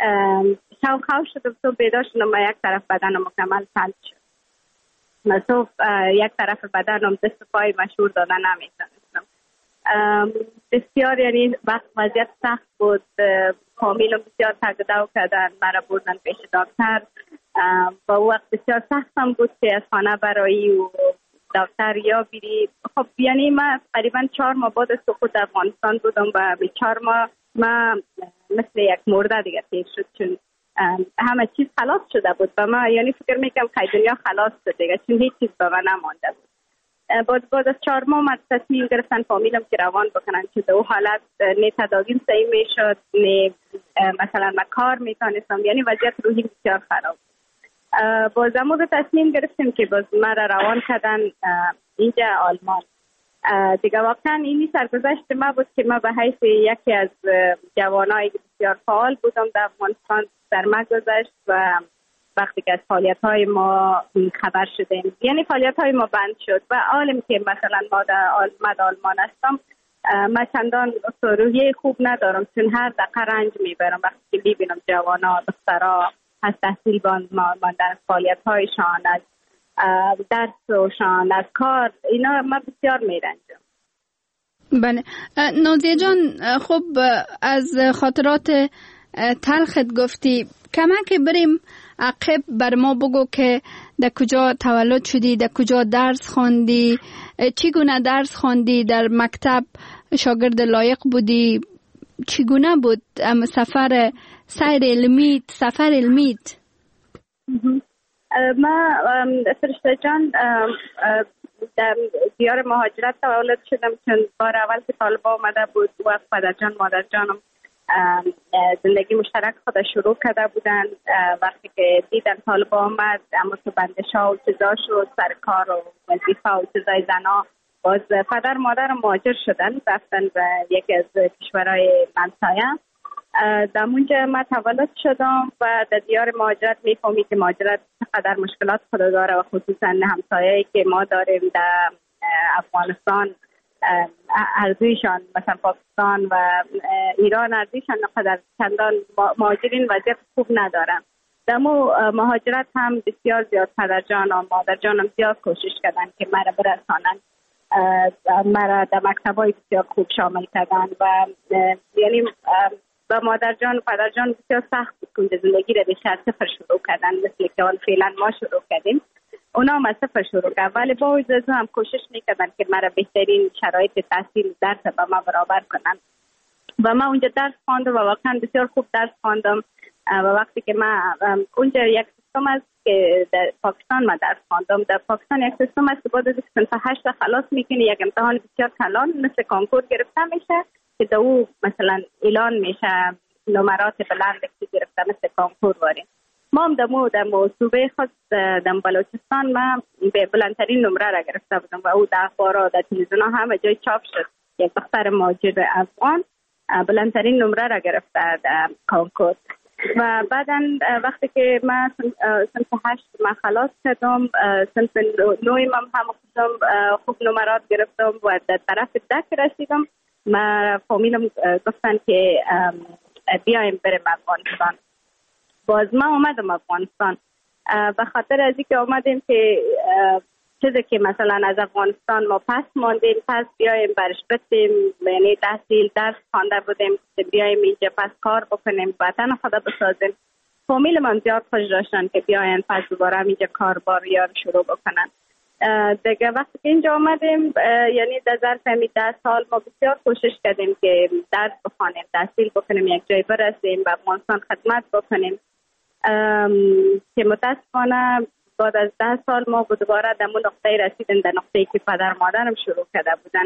خواه شدم تو بیدار شدم و یک طرف بدن مکمل تلت شد. من یک طرف بدنم دست پای مشهور دادن نمیتونستم. بسیار یعنی وقت وضعیت سخت بود، فامیلم بسیار تگدو کردن، مرا بردن پیش دکتر. با وقت بسیار سختم بود که از خانه برایی و دکتر یا بیری. خب یعنی من تقریبا 4 ماه بعد سقوط افغانستان بودم و به 4 ماه من مثل یک مرده دیگه تیر شد، چون همه چیز خلاص شده بود و من یعنی فکر میکنم که دنیا خلاص شد دیگه، چون هیچ چیز به من نمانده بود. بعد از 4 ماه من تصمیم گرفتن فامیلم که روان بکنن، که در اون حالت نه تداویم صحیح میشد، نه مثلا من کار میتونستم، یعنی وضعیت روحی بسیار خراب. باز امروز تصمیم گرفتیم که باز من روان کردن اینجا آلمان. دیگه واقعا اینی سرگذشت ما بود که ما به حیث یکی از جوانایی بسیار فعال بودم در افغانستان در ما گذشت و وقتی که از فعالیت‌های ما خبر شدیم، یعنی فعالیت‌های ما بند شد و عالم که مثلا ما در آلمان هستم، من چندان روحیه خوب ندارم، چون هر دقیقه رنج میبرم وقتی که میبینم جوانا دخترها از تحصیل ماندن، فعالیت‌هایشان، از درسشان، از کار، اینا من بسیار میرنجم. بله نازیه جان، خب از خاطرات تلخت گفتی، کمک بریم عقب بر ما بگو که در کجا تولد شدی، در کجا درس خواندی، چگونه درس خواندی، در مکتب شاگرد لایق بودی، چگونه بود سفر علمیت؟ ما فرشته جان در دیار مهاجرت تولد شدم، چون بار اول که طالبان آمده بود و پدر جان مادر جانم زندگی مشترک خود شروع کرده بودن. وقتی که دیدن طالبان آمد، اما تو بندشا و چیزا شد، سر کار و وظیفه و چیزای زنا، باز پدر مادر مهاجر شدن، رفتن به یکی از کشورهای همسایه در اونجا من تولد شدم و در دیار مهاجرت میفهمی که مهاجرت چقدر مشکلات خود داره و خصوصا همسایه‌ای که ما داریم در افغانستان ارزویشان مثلا پاکستان و ایران ارزویشان نقدر چندان مهاجرین وضعیت خوب ندارن. در مهاجرت هم بسیار زیاد پدرجان و مادرجانم زیاد کوشش کردن که مرا برسانن، مرا در مکتبای بسیار خوب شامل کردن و یعنی با مادرجان و پدرجان بسیار سخت بود که زندگی را بیشتر صفر شروع کردن، مثل که فعلا ما شروع کردیم. اونا هم از صفر شروع کردن ولی با وجود هم کوشش میکردن که مرا بهترین شرایط تحصیل درس با ما برابر کنن و ما اونجا درس خواندم و واقعا بسیار خوب درس خواندم. و وقتی که من اونجا یک سیستم است که در پاکستان ما درس خواندم، در پاکستان یک سیستم است که بعد از صنف 8 خلاص میکنی یک امتحان بسیار کلان مثل کنکور گرفته میشه که در او مثلا اعلان میشه نمرات بلند که گرفته مثل کنکور واریم. ما هم در صوبه خود در بلوچستان ما بلندترین نمره را گرفته بودم و او در اخبار و در تلویزیون همه جای چاپ شد. یک دختر مهاجر افغان بلندترین نمره را گرفته در کنکور. و بعدا وقتی که من صنف 8 من خلاص کردم، صنف 9 هم خوب نمرات گرفتم و در طرف دک رسیدم. من فامیلم گفتن که بیایم بریم افغانستان. باز ما اومدم افغانستان به خاطر از اینکه اومدیم که چیزی که مثلا از افغانستان ما پس ماندیم پس بیایم برش بتیم، یعنی تحصیل درس خوانده بودیم که بیایم اینجا پس کار بکنیم، وطن خدا بسازیم. فامیل من زیاد خوش داشتن که بیاین پس دوباره اینجا کاربار یا شروع بکنن. دیگه وقتی که اینجا آمدیم یعنی در ظرف 10 سال ما بسیار کوشش کردیم که درس بخوانیم، تحصیل بکنیم، یک جای برسیم و افغانستان خدمت بکنیم که متاسفانه بعد از 10 سال ما دوباره در اون نقطه رسیدیم، در نقطه‌ای که پدر مادرم شروع کرده بودن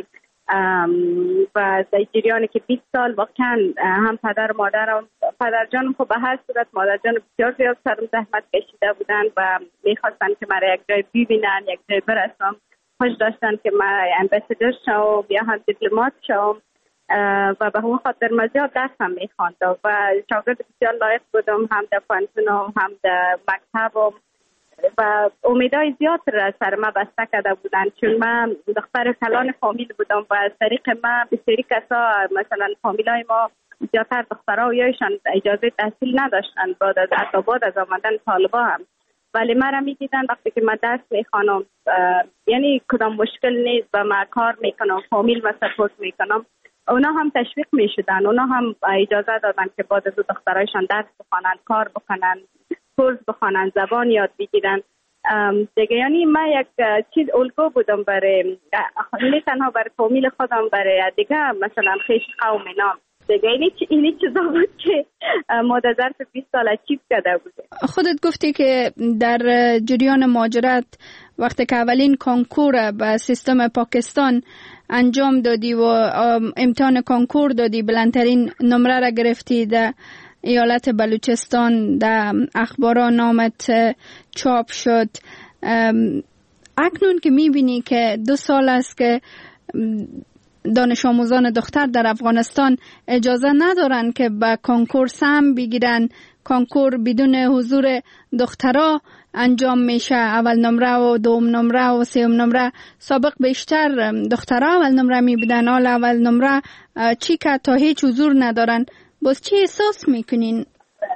و در جریانی که 20 سال واقعا هم پدر مادرم پدرجانم خب به هر صورت مادرجان بسیار زیاد سرم زحمت کشیده بودن و میخواستن که مرا یک جای ببینن، یک جای برسم. خوش داشتن که من امباسادور شوم یا هم دیپلمات شوم و به همون خاطر من زیاد درس هم میخواندم و شاگرد بسیار لایق بودم، هم در پانتونم هم در مکتبم و امیدهای زیاد را سر ما بسته کرده بودن چون من دختر کلان فامیل بودم و از طریق ما بسیاری کسا مثلا فامیلای ما زیادتر دخترها و یایشان اجازه تحصیل نداشتن بعد از آمدن طالبا هم، ولی من را میدیدن وقتی که من درس میخوانم یعنی کدام مشکل نیست و من کار میکنم، فامیل و سپورت میکنم، اونا هم تشویق میشدن، اونا هم اجازه دادن که بعد از دخترایشان درس بخوانن، کار بکنن، کورس بخوانن، زبان یاد بگیرن دیگه. یعنی من یک چیز الگو بودم برای نه تنها برای فامیل خودم، برای دیگه مثلا خیش قوم نام دیگه. اینی چیزا بود که ما در ظرف 20 سال اچیو کرده بودیم. خودت گفتی که در جریان مهاجرت وقتی که اولین کنکور به سیستم پاکستان انجام دادی و امتحان کنکور دادی، بلندترین نمره را گرفتی در ایالت بلوچستان، در اخباران نامت چاپ شد. اکنون که میبینی که 2 سال است که دانش آموزان دختر در افغانستان اجازه ندارن که به کنکور سهم بگیرن، کنکور بدون حضور دخترها انجام میشه، اول نمره و دوم نمره و سوم نمره. سابق بیشتر دخترها اول نمره میبودن، حالا اول نمره چی که تا هیچ حضور ندارن. باز چی احساس میکنین؟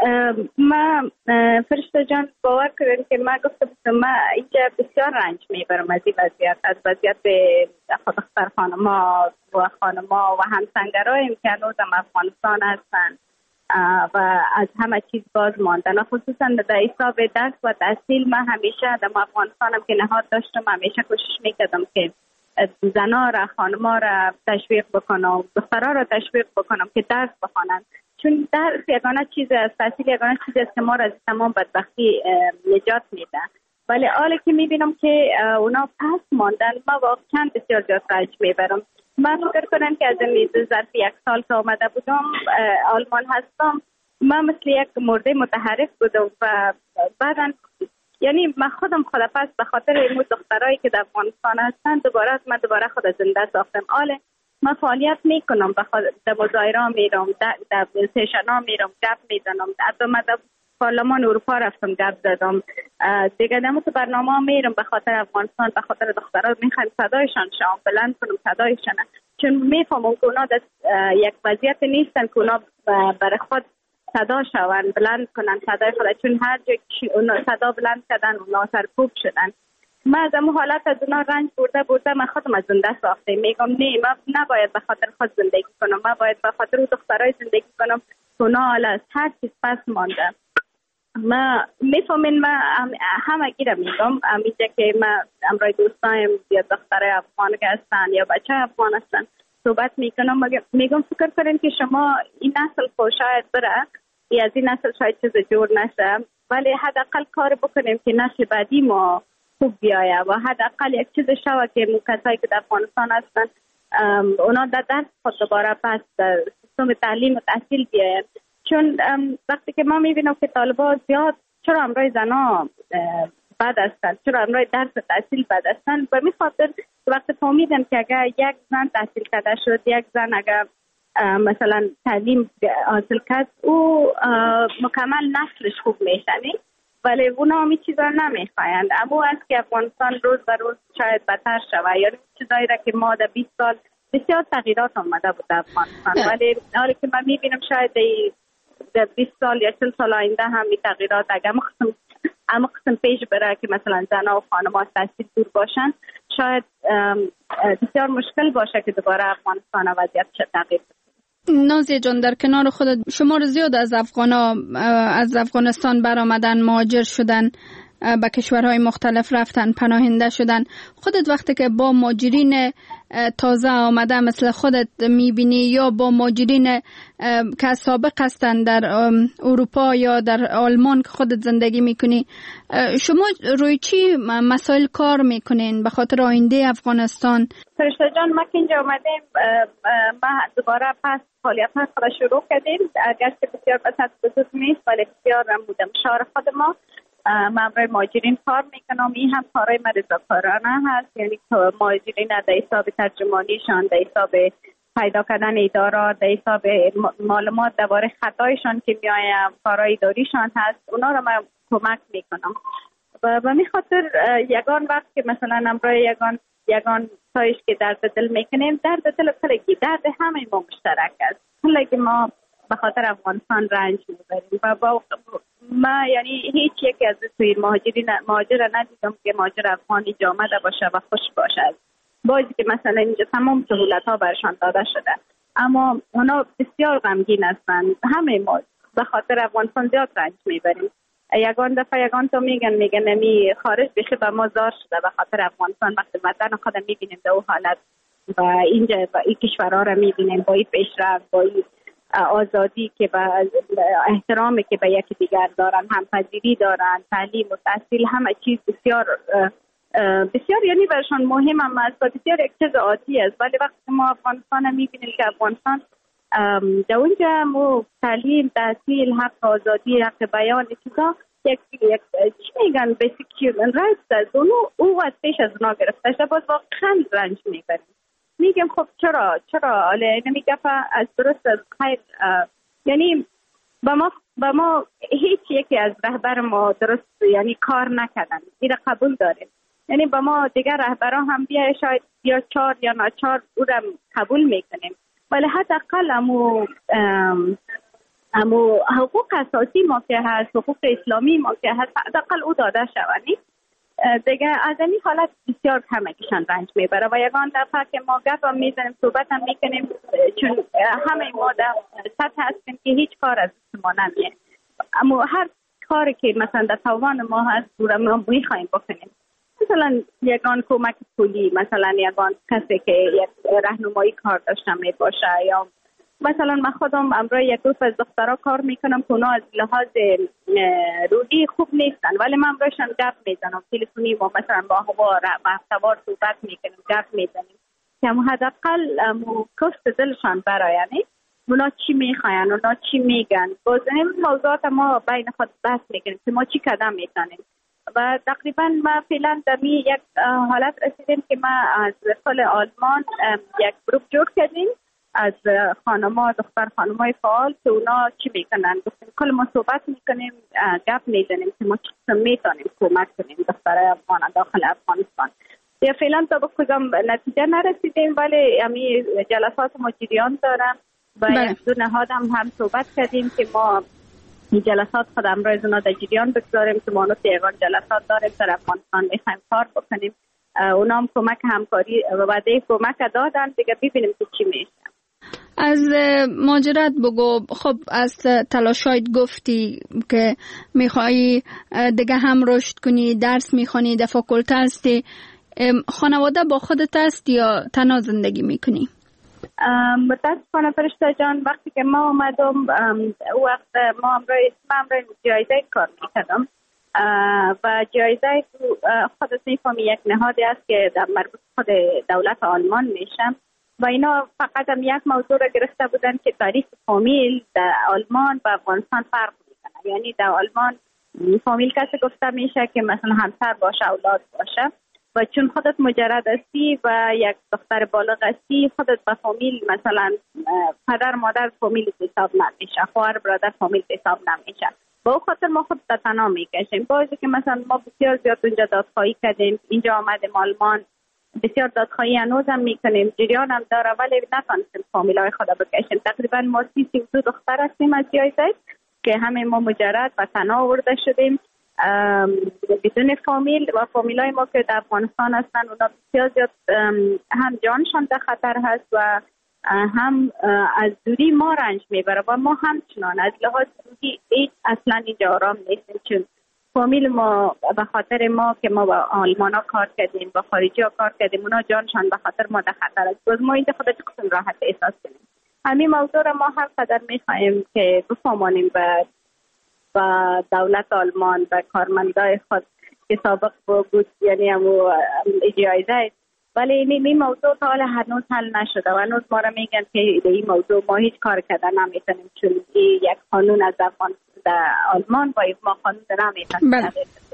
ما فرشته جان باور کردن که ما گفتم ما اینجا بسیار رنج میبرم از این وضعیت، از وضعیت دختر خانما و همسنگرایم که هنوز هم افغانستان هستن و از همه چیز باز ماندن و خصوصا در حساب درس و تحصیل. من همیشه در افغانستانم که نهاد داشتم همیشه کوشش میکردم که زنا را، خانما را تشویق بکنم، دخترها را تشویق بکنم که درس بخوانند، چون درس یگانه چیز است، تحصیل یگانه چیز است که ما را از تمام بدبختی نجات میده. ولی حالا که میبینم که اونا پس ماندن ما واقعا بسیار زیاد رنج میبرم. من فکر کنم که از این ظرف 1 سال که آمده بودم آلمان هستم، من مثل یک مرده متحرک بودم و بعدا یعنی من خودم پس به خاطر این دخترایی که در افغانستان هستن دوباره خود زنده ساختم. حالا ما فعالیت میکنم، در مظاهره میرم، در سیشن ها میرم، گپ میزنم، در پارلمان اروپا رفتم گپ زدم دیگه. در تو برنامه ها میرم به خاطر افغانستان، به خاطر دخترها میخوایم صدایشان شام بلند کنم صدایشان، چون میفهمم که اونا در یک وضعیت نیستن که اونا برای خود صدا شوند، بلند کنن صدای خود، چون هر جا اونا صدا بلند کردن اونا سرکوب شدن. من از اون حالت از اونا رنج برده من خودم از زنده ساخته. میگم نه، من نباید به خاطر خود زندگی کنم، من باید به خاطر اون دخترای زندگی کنم که اونا حالا از هر چیز پس مانده. ما میفهمین، من همه گیره میگم اینجا که من امروی دوستایم یا دخترای افغان که هستن یا بچه افغان هستن صحبت میکنم، میگم فکر کنین که شما این نسل خود شاید بره یا از این نسل شاید چیز جور نشه، ولی حداقل کار بکنیم که نسل بعدی ما خوب بیایه و حداقل یک چیز شوه که کسایی که در افغانستان هستن اونا در درس خود دوباره پس در سیستم تعلیم و تحصیل بیاین. چون وقتی که ما میبینم که طالبا زیاد چرا امروی زنا بد هستن، چرا امروی درس تحصیل بد هستن، به می خاطر وقتی فهمیدن که اگر یک زن تحصیل کرده شد، یک زن اگر مثلا تعلیم حاصل کرد او مکمل نسلش خوب میشنی، ولی اونا همی چیزا نمیخوایند. اما است که افغانستان روز به روز شاید بدتر شود، یعنی چیزایی را که ما در 20 سال بسیار تغییرات آمده بود در افغانستان، ولی حالی که من میبینم شاید در 20 سال یا 40 سال آینده هم این تغییرات اگر اما قسم پیش بره که مثلا زنها و خانم‌ها تحصیل دور باشن، شاید بسیار مشکل باشه که دوباره افغانستان وضعیت تغییر بکنه. نازیه جان، در کنار خودت شمار زیاد از افغانستان برآمدن، مهاجر شدن، به کشورهای مختلف رفتن، پناهنده شدن. خودت وقتی که با مهاجرین تازه آمده مثل خودت میبینی یا با مهاجرین که سابق هستن در اروپا یا در آلمان که خودت زندگی میکنی، شما روی چی مسائل کار میکنین به خاطر آینده افغانستان؟ فرشته جان، ما که اینجا آمدیم ما دوباره پس فعالیت ها خود شروع کردیم، اگرچه بسیار بسیار نیست ولی بسیار مشار خود ما برای مهاجرین کار میکنم. این هم کارهای رضاکارانه هست، یعنی مهاجرین در حساب ترجمانیشان، در حساب پیدا کردن ادارات، در حساب معلومات درباره خطایشان که میایم، کارهای اداریشان هست، اونا رو من کمک میکنم. و به خاطر یگان وقت که مثلا برای یگان تایش که درد دل میکنیم، درد دل کلگی، درد همه ما مشترک است. کلگی ما به خاطر افغانستان رنج میبریم و با ما یعنی هیچ یکی از توی مهاجر ندیدم که مهاجر افغانی جامده باشه و خوش باشه. بازی که مثلا اینجا تمام سهولت ها برشان داده شده، اما اونا بسیار غمگین هستن. همه ما به خاطر افغانستان زیاد رنج میبریم. یگان تو میگن نمی خارج بشه به ما زار شده به خاطر افغانستان. وقتی وطن خودم میبینیم در اون حالت و اینجا با این کشورها رو میبینیم با این پیشرفت، با این آزادی که با احترامی که به یکی دیگر دارن، همپذیری دارن، تعلیم و تحصیل، همه چیز بسیار یعنی برشان مهم هم است و بسیار یک چیز عادی است. ولی وقتی ما افغانستان میبینیم که افغانستان در اونجا مو تعلیم، تحصیل، حق آزادی، حق بیان، چیزا یک چی میگن بیسیک هیومن رایتس است، او از پیش از اونا گرفته شده، باز واقعا رنج میبریم. میگم خب چرا حالا نمیگه از درست از خیر، یعنی با ما هیچ یکی از رهبر ما درست یعنی کار نکردن، این قبول داریم. یعنی با ما دیگر رهبران هم بیای شاید یا 4 یا ناچار او را قبول میکنیم، ولی حداقل امو حقوق اساسی ما که هست، حقوق اسلامی ما که هست، حداقل او داده شود. دیگه از این حالت بسیار همگیشان رنج میبره و یگان دفعه که ما گپ هم میزنیم، صحبت هم میکنیم، چون همه ما در سطح هستیم که هیچ کار از ما نمیه، اما هر کاری که مثلا در توان ما هست دور ما میخوایم بکنیم. مثلا یگان کمک پولی، مثلا یگان کسی که یک راهنمایی کار داشته میباشه، یا مثلا من خودم امروز یک گروه از دخترها کار میکنم که اونا از لحاظ روحی خوب نیستن، ولی من امروزشان گپ میزنم تلفنی و مثلا با هفتوار صحبت میکنم، گپ میزنیم که حداقل کفت دلشان برایانی اونا چی میخواین، اونا چی میگن. باز این موضوعات ما بین خود بحث میکنیم که ما چی قدم میزنیم. و تقریبا ما فعلا در یک حالت رسیدیم که ما از داخل آلمان یک گروه جور کردیم از خانم‌ها، دختر خانم‌های فعال که اونا چی میکنن. گفتیم کل ما صحبت میکنیم، گپ میزنیم که ما چی میتونیم کمک کنیم دخترای افغان داخل افغانستان. یا فعلا تا به کدام نتیجه نرسیدیم، ولی همین جلسات ما جریان دارم و یک دو نهاد هم صحبت کردیم که ما این جلسات خود امروز اونا در جریان بگذاریم که ما نوع تیغان جلسات داریم در افغانستان میخوایم کار بکنیم. اونا هم کمک همکاری و وعده کمک دادن دیگه، ببینیم که چی میشه. از ماجرات بگو. خب از تلاشایت گفتی که میخوایی دیگه هم رشد کنی، درس میخوانی، در فاکولته هستی. خانواده با خودت است یا تنها زندگی میکنی؟ متاسفانه فرشته جان وقتی که ما اومدم وقت ما امروز جایزه کار میکردم و جایزه خودت میفهمی یک نهادی است که در مربوط خود دولت آلمان میشم و اینا فقط هم یک موضوع را گرفته بودن که تاریخ فامیل در آلمان و افغانستان فرق میکنه. یعنی در آلمان فامیل کسی گفته میشه که مثلا همسر باشه، اولاد باشه، و چون خودت مجرد هستی و یک دختر بالغ هستی خودت به فامیل مثلا پدر مادر فامیل حساب نمیشه، خواهر برادر فامیل حساب نمیشه. با اون خاطر ما خود تنها میکشیم. بازی که مثلا ما بسیار زیاد اونجا دادخواهی کردیم، اینجا آمدیم آلمان بسیار دادخواهی هنوز هم میکنیم، جریان هم داره، ولی نتونستیم فامیلای خود بکشیم. تقریبا ما 32 دختر هستیم از جایزه که همه ما مجرد و تنها آورده شدیم بدون فامیل و فامیلای ما که در افغانستان هستن اونا بسیار زیاد هم جانشان در خطر هست و هم از دوری ما رنج میبره و ما همچنان از لحاظ روحی اصلا اینجا آرام نیستیم، چون فامیل ما به خاطر ما که ما با آلمان ها کار کردیم با خارجی ها کار کردیم اونا جانشان به خاطر ما در خطر است. باز ما اینجا خودت قسم راحت احساس کنیم. همین موضوع را ما هر قدر میخواهیم که بفهمانیم و دولت آلمان و کارمندای خود که سابق بود، یعنی همو جایزه، ولی این موضوع تا حالا هنوز حل نشده و هنوز ما را میگن که این موضوع ما هیچ کار کردن نمیتونیم، چون یک قانون از در آلمان با ما قانون نمیتونیم.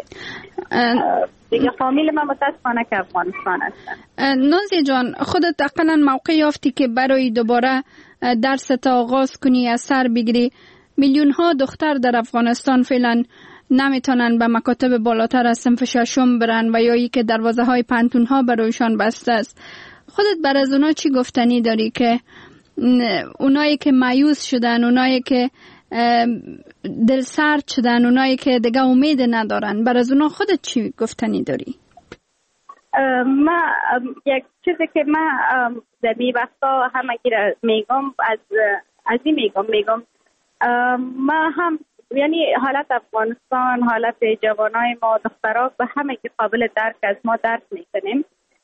دیگه فامیل ما متاسفانه که افغانستان هستن. نازی جان خودت اقلا موقع یافتی که برای دوباره درس تا آغاز کنی، از سر بگیری. میلیون ها دختر در افغانستان فعلا نمیتونن به مکاتب بالاتر از صنف ششم برن و یا ای که دروازه های پانتون ها برایشان بسته است. خودت بر از اونا چی گفتنی داری که اونایی که مایوس شدن، اونایی که دل سرد شدن، اونایی که دیگه امید ندارن، بر از اونا خودت چی گفتنی داری؟ ما یک چیزی که ما در می وقتا همگی را میگم از این میگم ما هم یعنی حالت افغانستان، حالت جوانای ما دخترها به همه که قابل درک از ما درک میکنیم،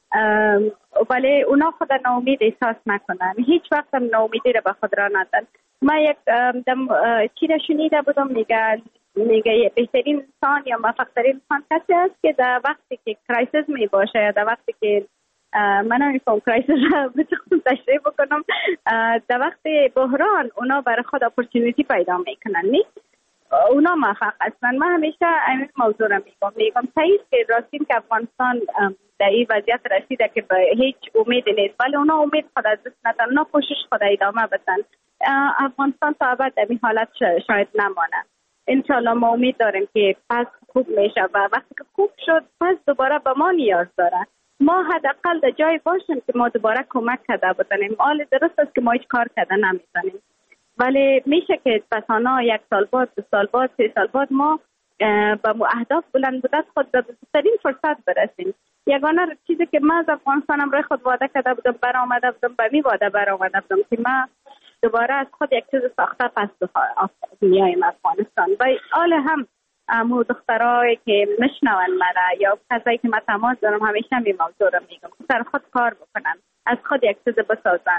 ولی اونا خود ناامید احساس نکنن، هیچ وقت هم ناامیدی را به خود را ندن. ما یک چی را شنیده بودم میگه بهترین انسان یا موفق‌ترین انسان کسی است که در وقتی که کرایسیس می باشه یا در وقتی که من نمی‌فهم کرایسیس را بتونم تشریح بکنم، در وقت بحران اونا برای خود اپورتونیتی پیدا میکنن، نیست اونا موفق هستن. من همیشه این موضوع را میگم تایید که راستین که افغانستان در این وضعیت رسیده که به هیچ امید نیست، ولی اونا امید خود از دست ندن، اونا کوشش خود ادامه بدن. افغانستان تا ابد در این حالت شاید نمانه. انشالله ما امید داریم که پس خوب میشه و وقتی که خوب شد پس دوباره به ما نیاز داره. ما حداقل در جای باشیم که ما دوباره کمک کرده بتونیم. حال درست است که ما هیچ کار کرده نمیتونیم، ولی میشه که پسانا 1 سال بعد، 2 سال بعد، 3 سال بعد ما با اهداف بلند مدت خود به بهترین فرصت برسیم. یگانه چیزی که من از افغانستانم روی خود وعده کرده بودم برآمده بودم، به می وعده برآمده بودم که من دوباره از خود یک چیز ساخته پس میایم افغانستان. و حال هم امو دخترایی که مشنون مرا یا کسایی که من تماس دارم همیشه می موضوع رو میگم که سر خود کار بکنن، از خود یک چیز بسازن.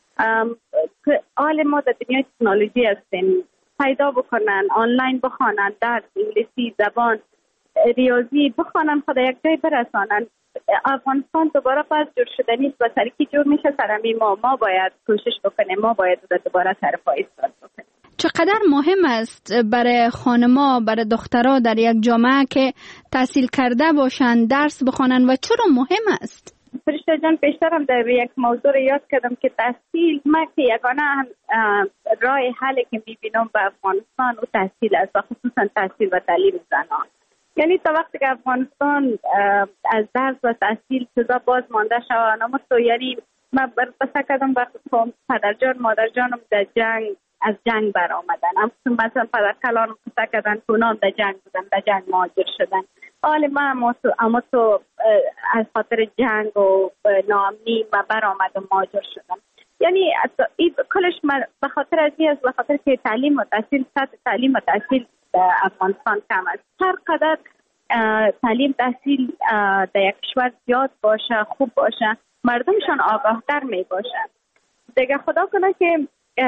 حال ما در دنیای تکنولوژی هستیم، پیدا بکنن، آنلاین بخوانن، درس انگلیسی، زبان، ریاضی بخوانن، خود یک جای برسانن. افغانستان دوباره پس جور شده نیست و سرکی جور میشه سرمی ما باید کوشش بکنیم، ما باید دوباره سر پای ایستاد بکنیم. چقدر مهم است برای خانما، برای دخترها در یک جامعه که تحصیل کرده باشند، درس بخوانند و چرا مهم است؟ فرشته جان، پیشترم در یک موضوع یاد کردم که تحصیل، ما که یگانه راه حلی که میبینم به افغانستان و تحصیل است و خصوصا تحصیل و تعلیم زنان. یعنی تا وقتی که افغانستان از درس و تحصیل جدا باز مانده شود، اما تو یعنی من بسته کردم وقتی پدرجان مادرجانم در جنگ از جنگ برآمدن، مثلا پدر کلانم بسته کردن کنان در جنگ بودن، در جنگ مهاجر شدن. حال من اما تو از خاطر جنگ و ناامنی من برآمدم مهاجر شدم. یعنی کلش به خاطر از این است، به خاطر که تعلیم و تحصیل، سطح تعلیم و تحصیل در افغانستان کم است. هر قدر تعلیم تحصیل در یک کشور زیاد باشه، خوب باشه، مردمشان آگاهتر می باشن. دیگه خدا کنه که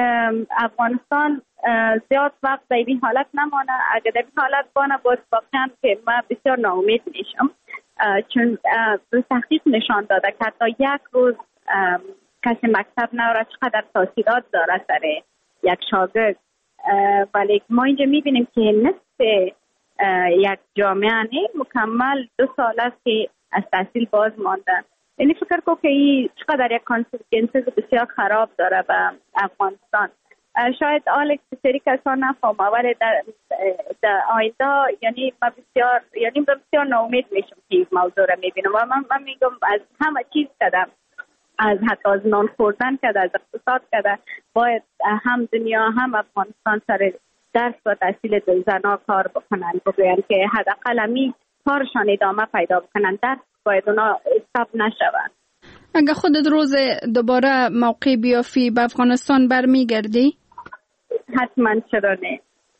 افغانستان زیاد وقت در این حالت نمانه. اگر در این حالت بانه باید واقعا که من بسیار ناامید میشم، چون تحقیق نشان داده که حتی یک روز کسی مکتب نوره چقدر تاثیرات داره سر یک شاگرد. ولی ما اینجا میبینیم که نصف یک جامعه مکمل 2 سال است که از تحصیل باز مانده. یعنی فکر کنم که این چقدر یک کانسیکونسز بسیار خراب داره به افغانستان. شاید آلک سری کسان نفهمه، ولی در آینده یعنی من بسیار ناامید میشم که این موضوع را میبینم و من میگم از همه چیز کردم، حتی از نان خوردن کرده، از اقتصاد کرده، باید هم دنیا هم افغانستان سر درس و تحصیل زنها کار بکنن، بگوین که حداقل همی کارشان ادامه پیدا بکنن، درس باید اونا استاپ نشون. اگه خودت روز دوباره موقع بیافی به افغانستان برمیگردی؟ حتما چرا نه.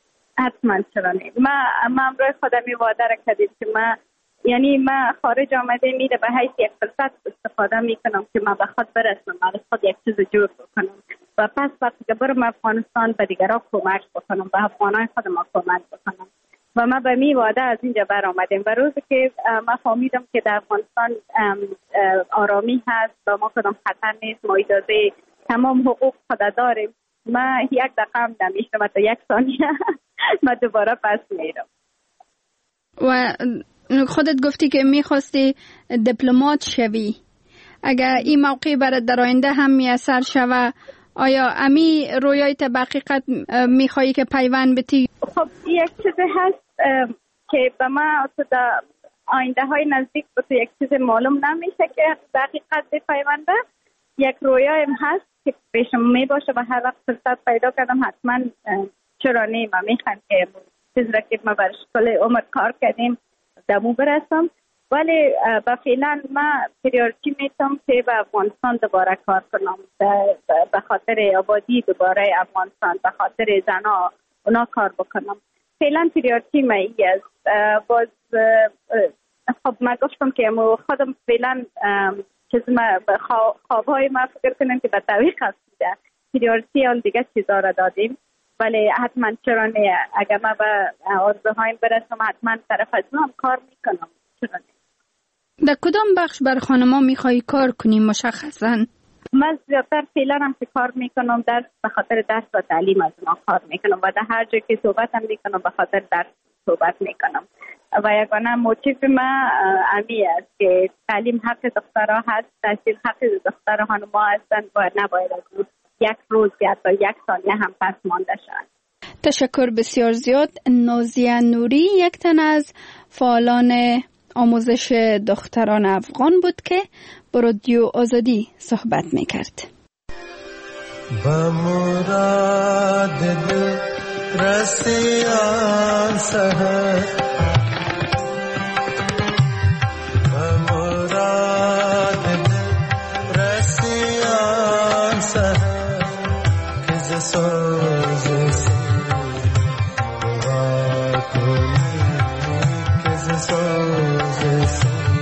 ما امروز خودمی وعده را کردیم که من خارج آمده میره به حیث یک فرصت استفاده میکنم که من به خود برسم، من خود یک چیز جور بکنم و پس وقتی که برم افغانستان به دیگران کمک بکنم، به افغانای خودم کمک بکنم. و ما به می وعده از اینجا برآمدیم و روزی که ما فهمیدم که در افغانستان آرامی هست و ما کدام خطر نیست، ما اجازه تمام حقوق خود داریم، ما یک دقیقه هم نمیشتم و تا 1 ثانیه ما دوباره پس میرم. و خودت گفتی که میخواستی دیپلمات شوی. اگر این موقع برات در آینده هم میسر شوه، آیا امی رویای تحقیقت میخوایی که پیوند بتی؟ خب یک چیزی هست که به ما تو در آینده های نزدیک به تو یک چیز معلوم نمیشه که تحقیقت پیونده. یک رویایم هست که پیشم می باشه و هر وقت فرصت پیدا کردم حتما چرا نه، من میخوام که چیز را که ما برش کل عمر کار کردیم دمو برسم. ولی با فعلا من پریورتی میتونم که به افغانستان دوباره کار کنم، به خاطر آبادی دوباره افغانستان، به خاطر زنها اونا کار بکنم. فعلا پریورتی من ای است. باز خب من گفتم که خودم فعلا خوابهای ما فکر کنم که به طریق هست پریورتی آن دیگه چیزا را دادیم، ولی حتما چرا نه، اگر من به آرزوهایم برسم حتما طرف از هم کار میکنم. چرا نه. در کدام بخش بر خانما میخوایی کار کنی مشخصا؟ من زیادتر فعلا هم که کار میکنم به خاطر درس و تعلیم از ما کار میکنم و در هر جا که صحبت هم میکنم به خاطر درس صحبت میکنم و یگانه موتیف من امی است که تعلیم حق دخترها هست، تحصیل حق دختر خانما هستند و نباید از یک روز یا تا 1 ثانیه هم پس مانده شد. تشکر بسیار زیاد. نازیه نوری یک تن از فعالان آموزش دختران افغان بود که با رادیو آزادی صحبت میکرد. با مراد دل رسیان سهر، با مراد دل رسیان سهر، که ز سوز سیر دعا کنی، که ز سوز سیر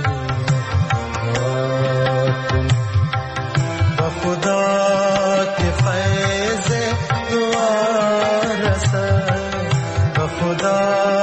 دعا کنی. با خدا که فیض دعا رسد، با خدا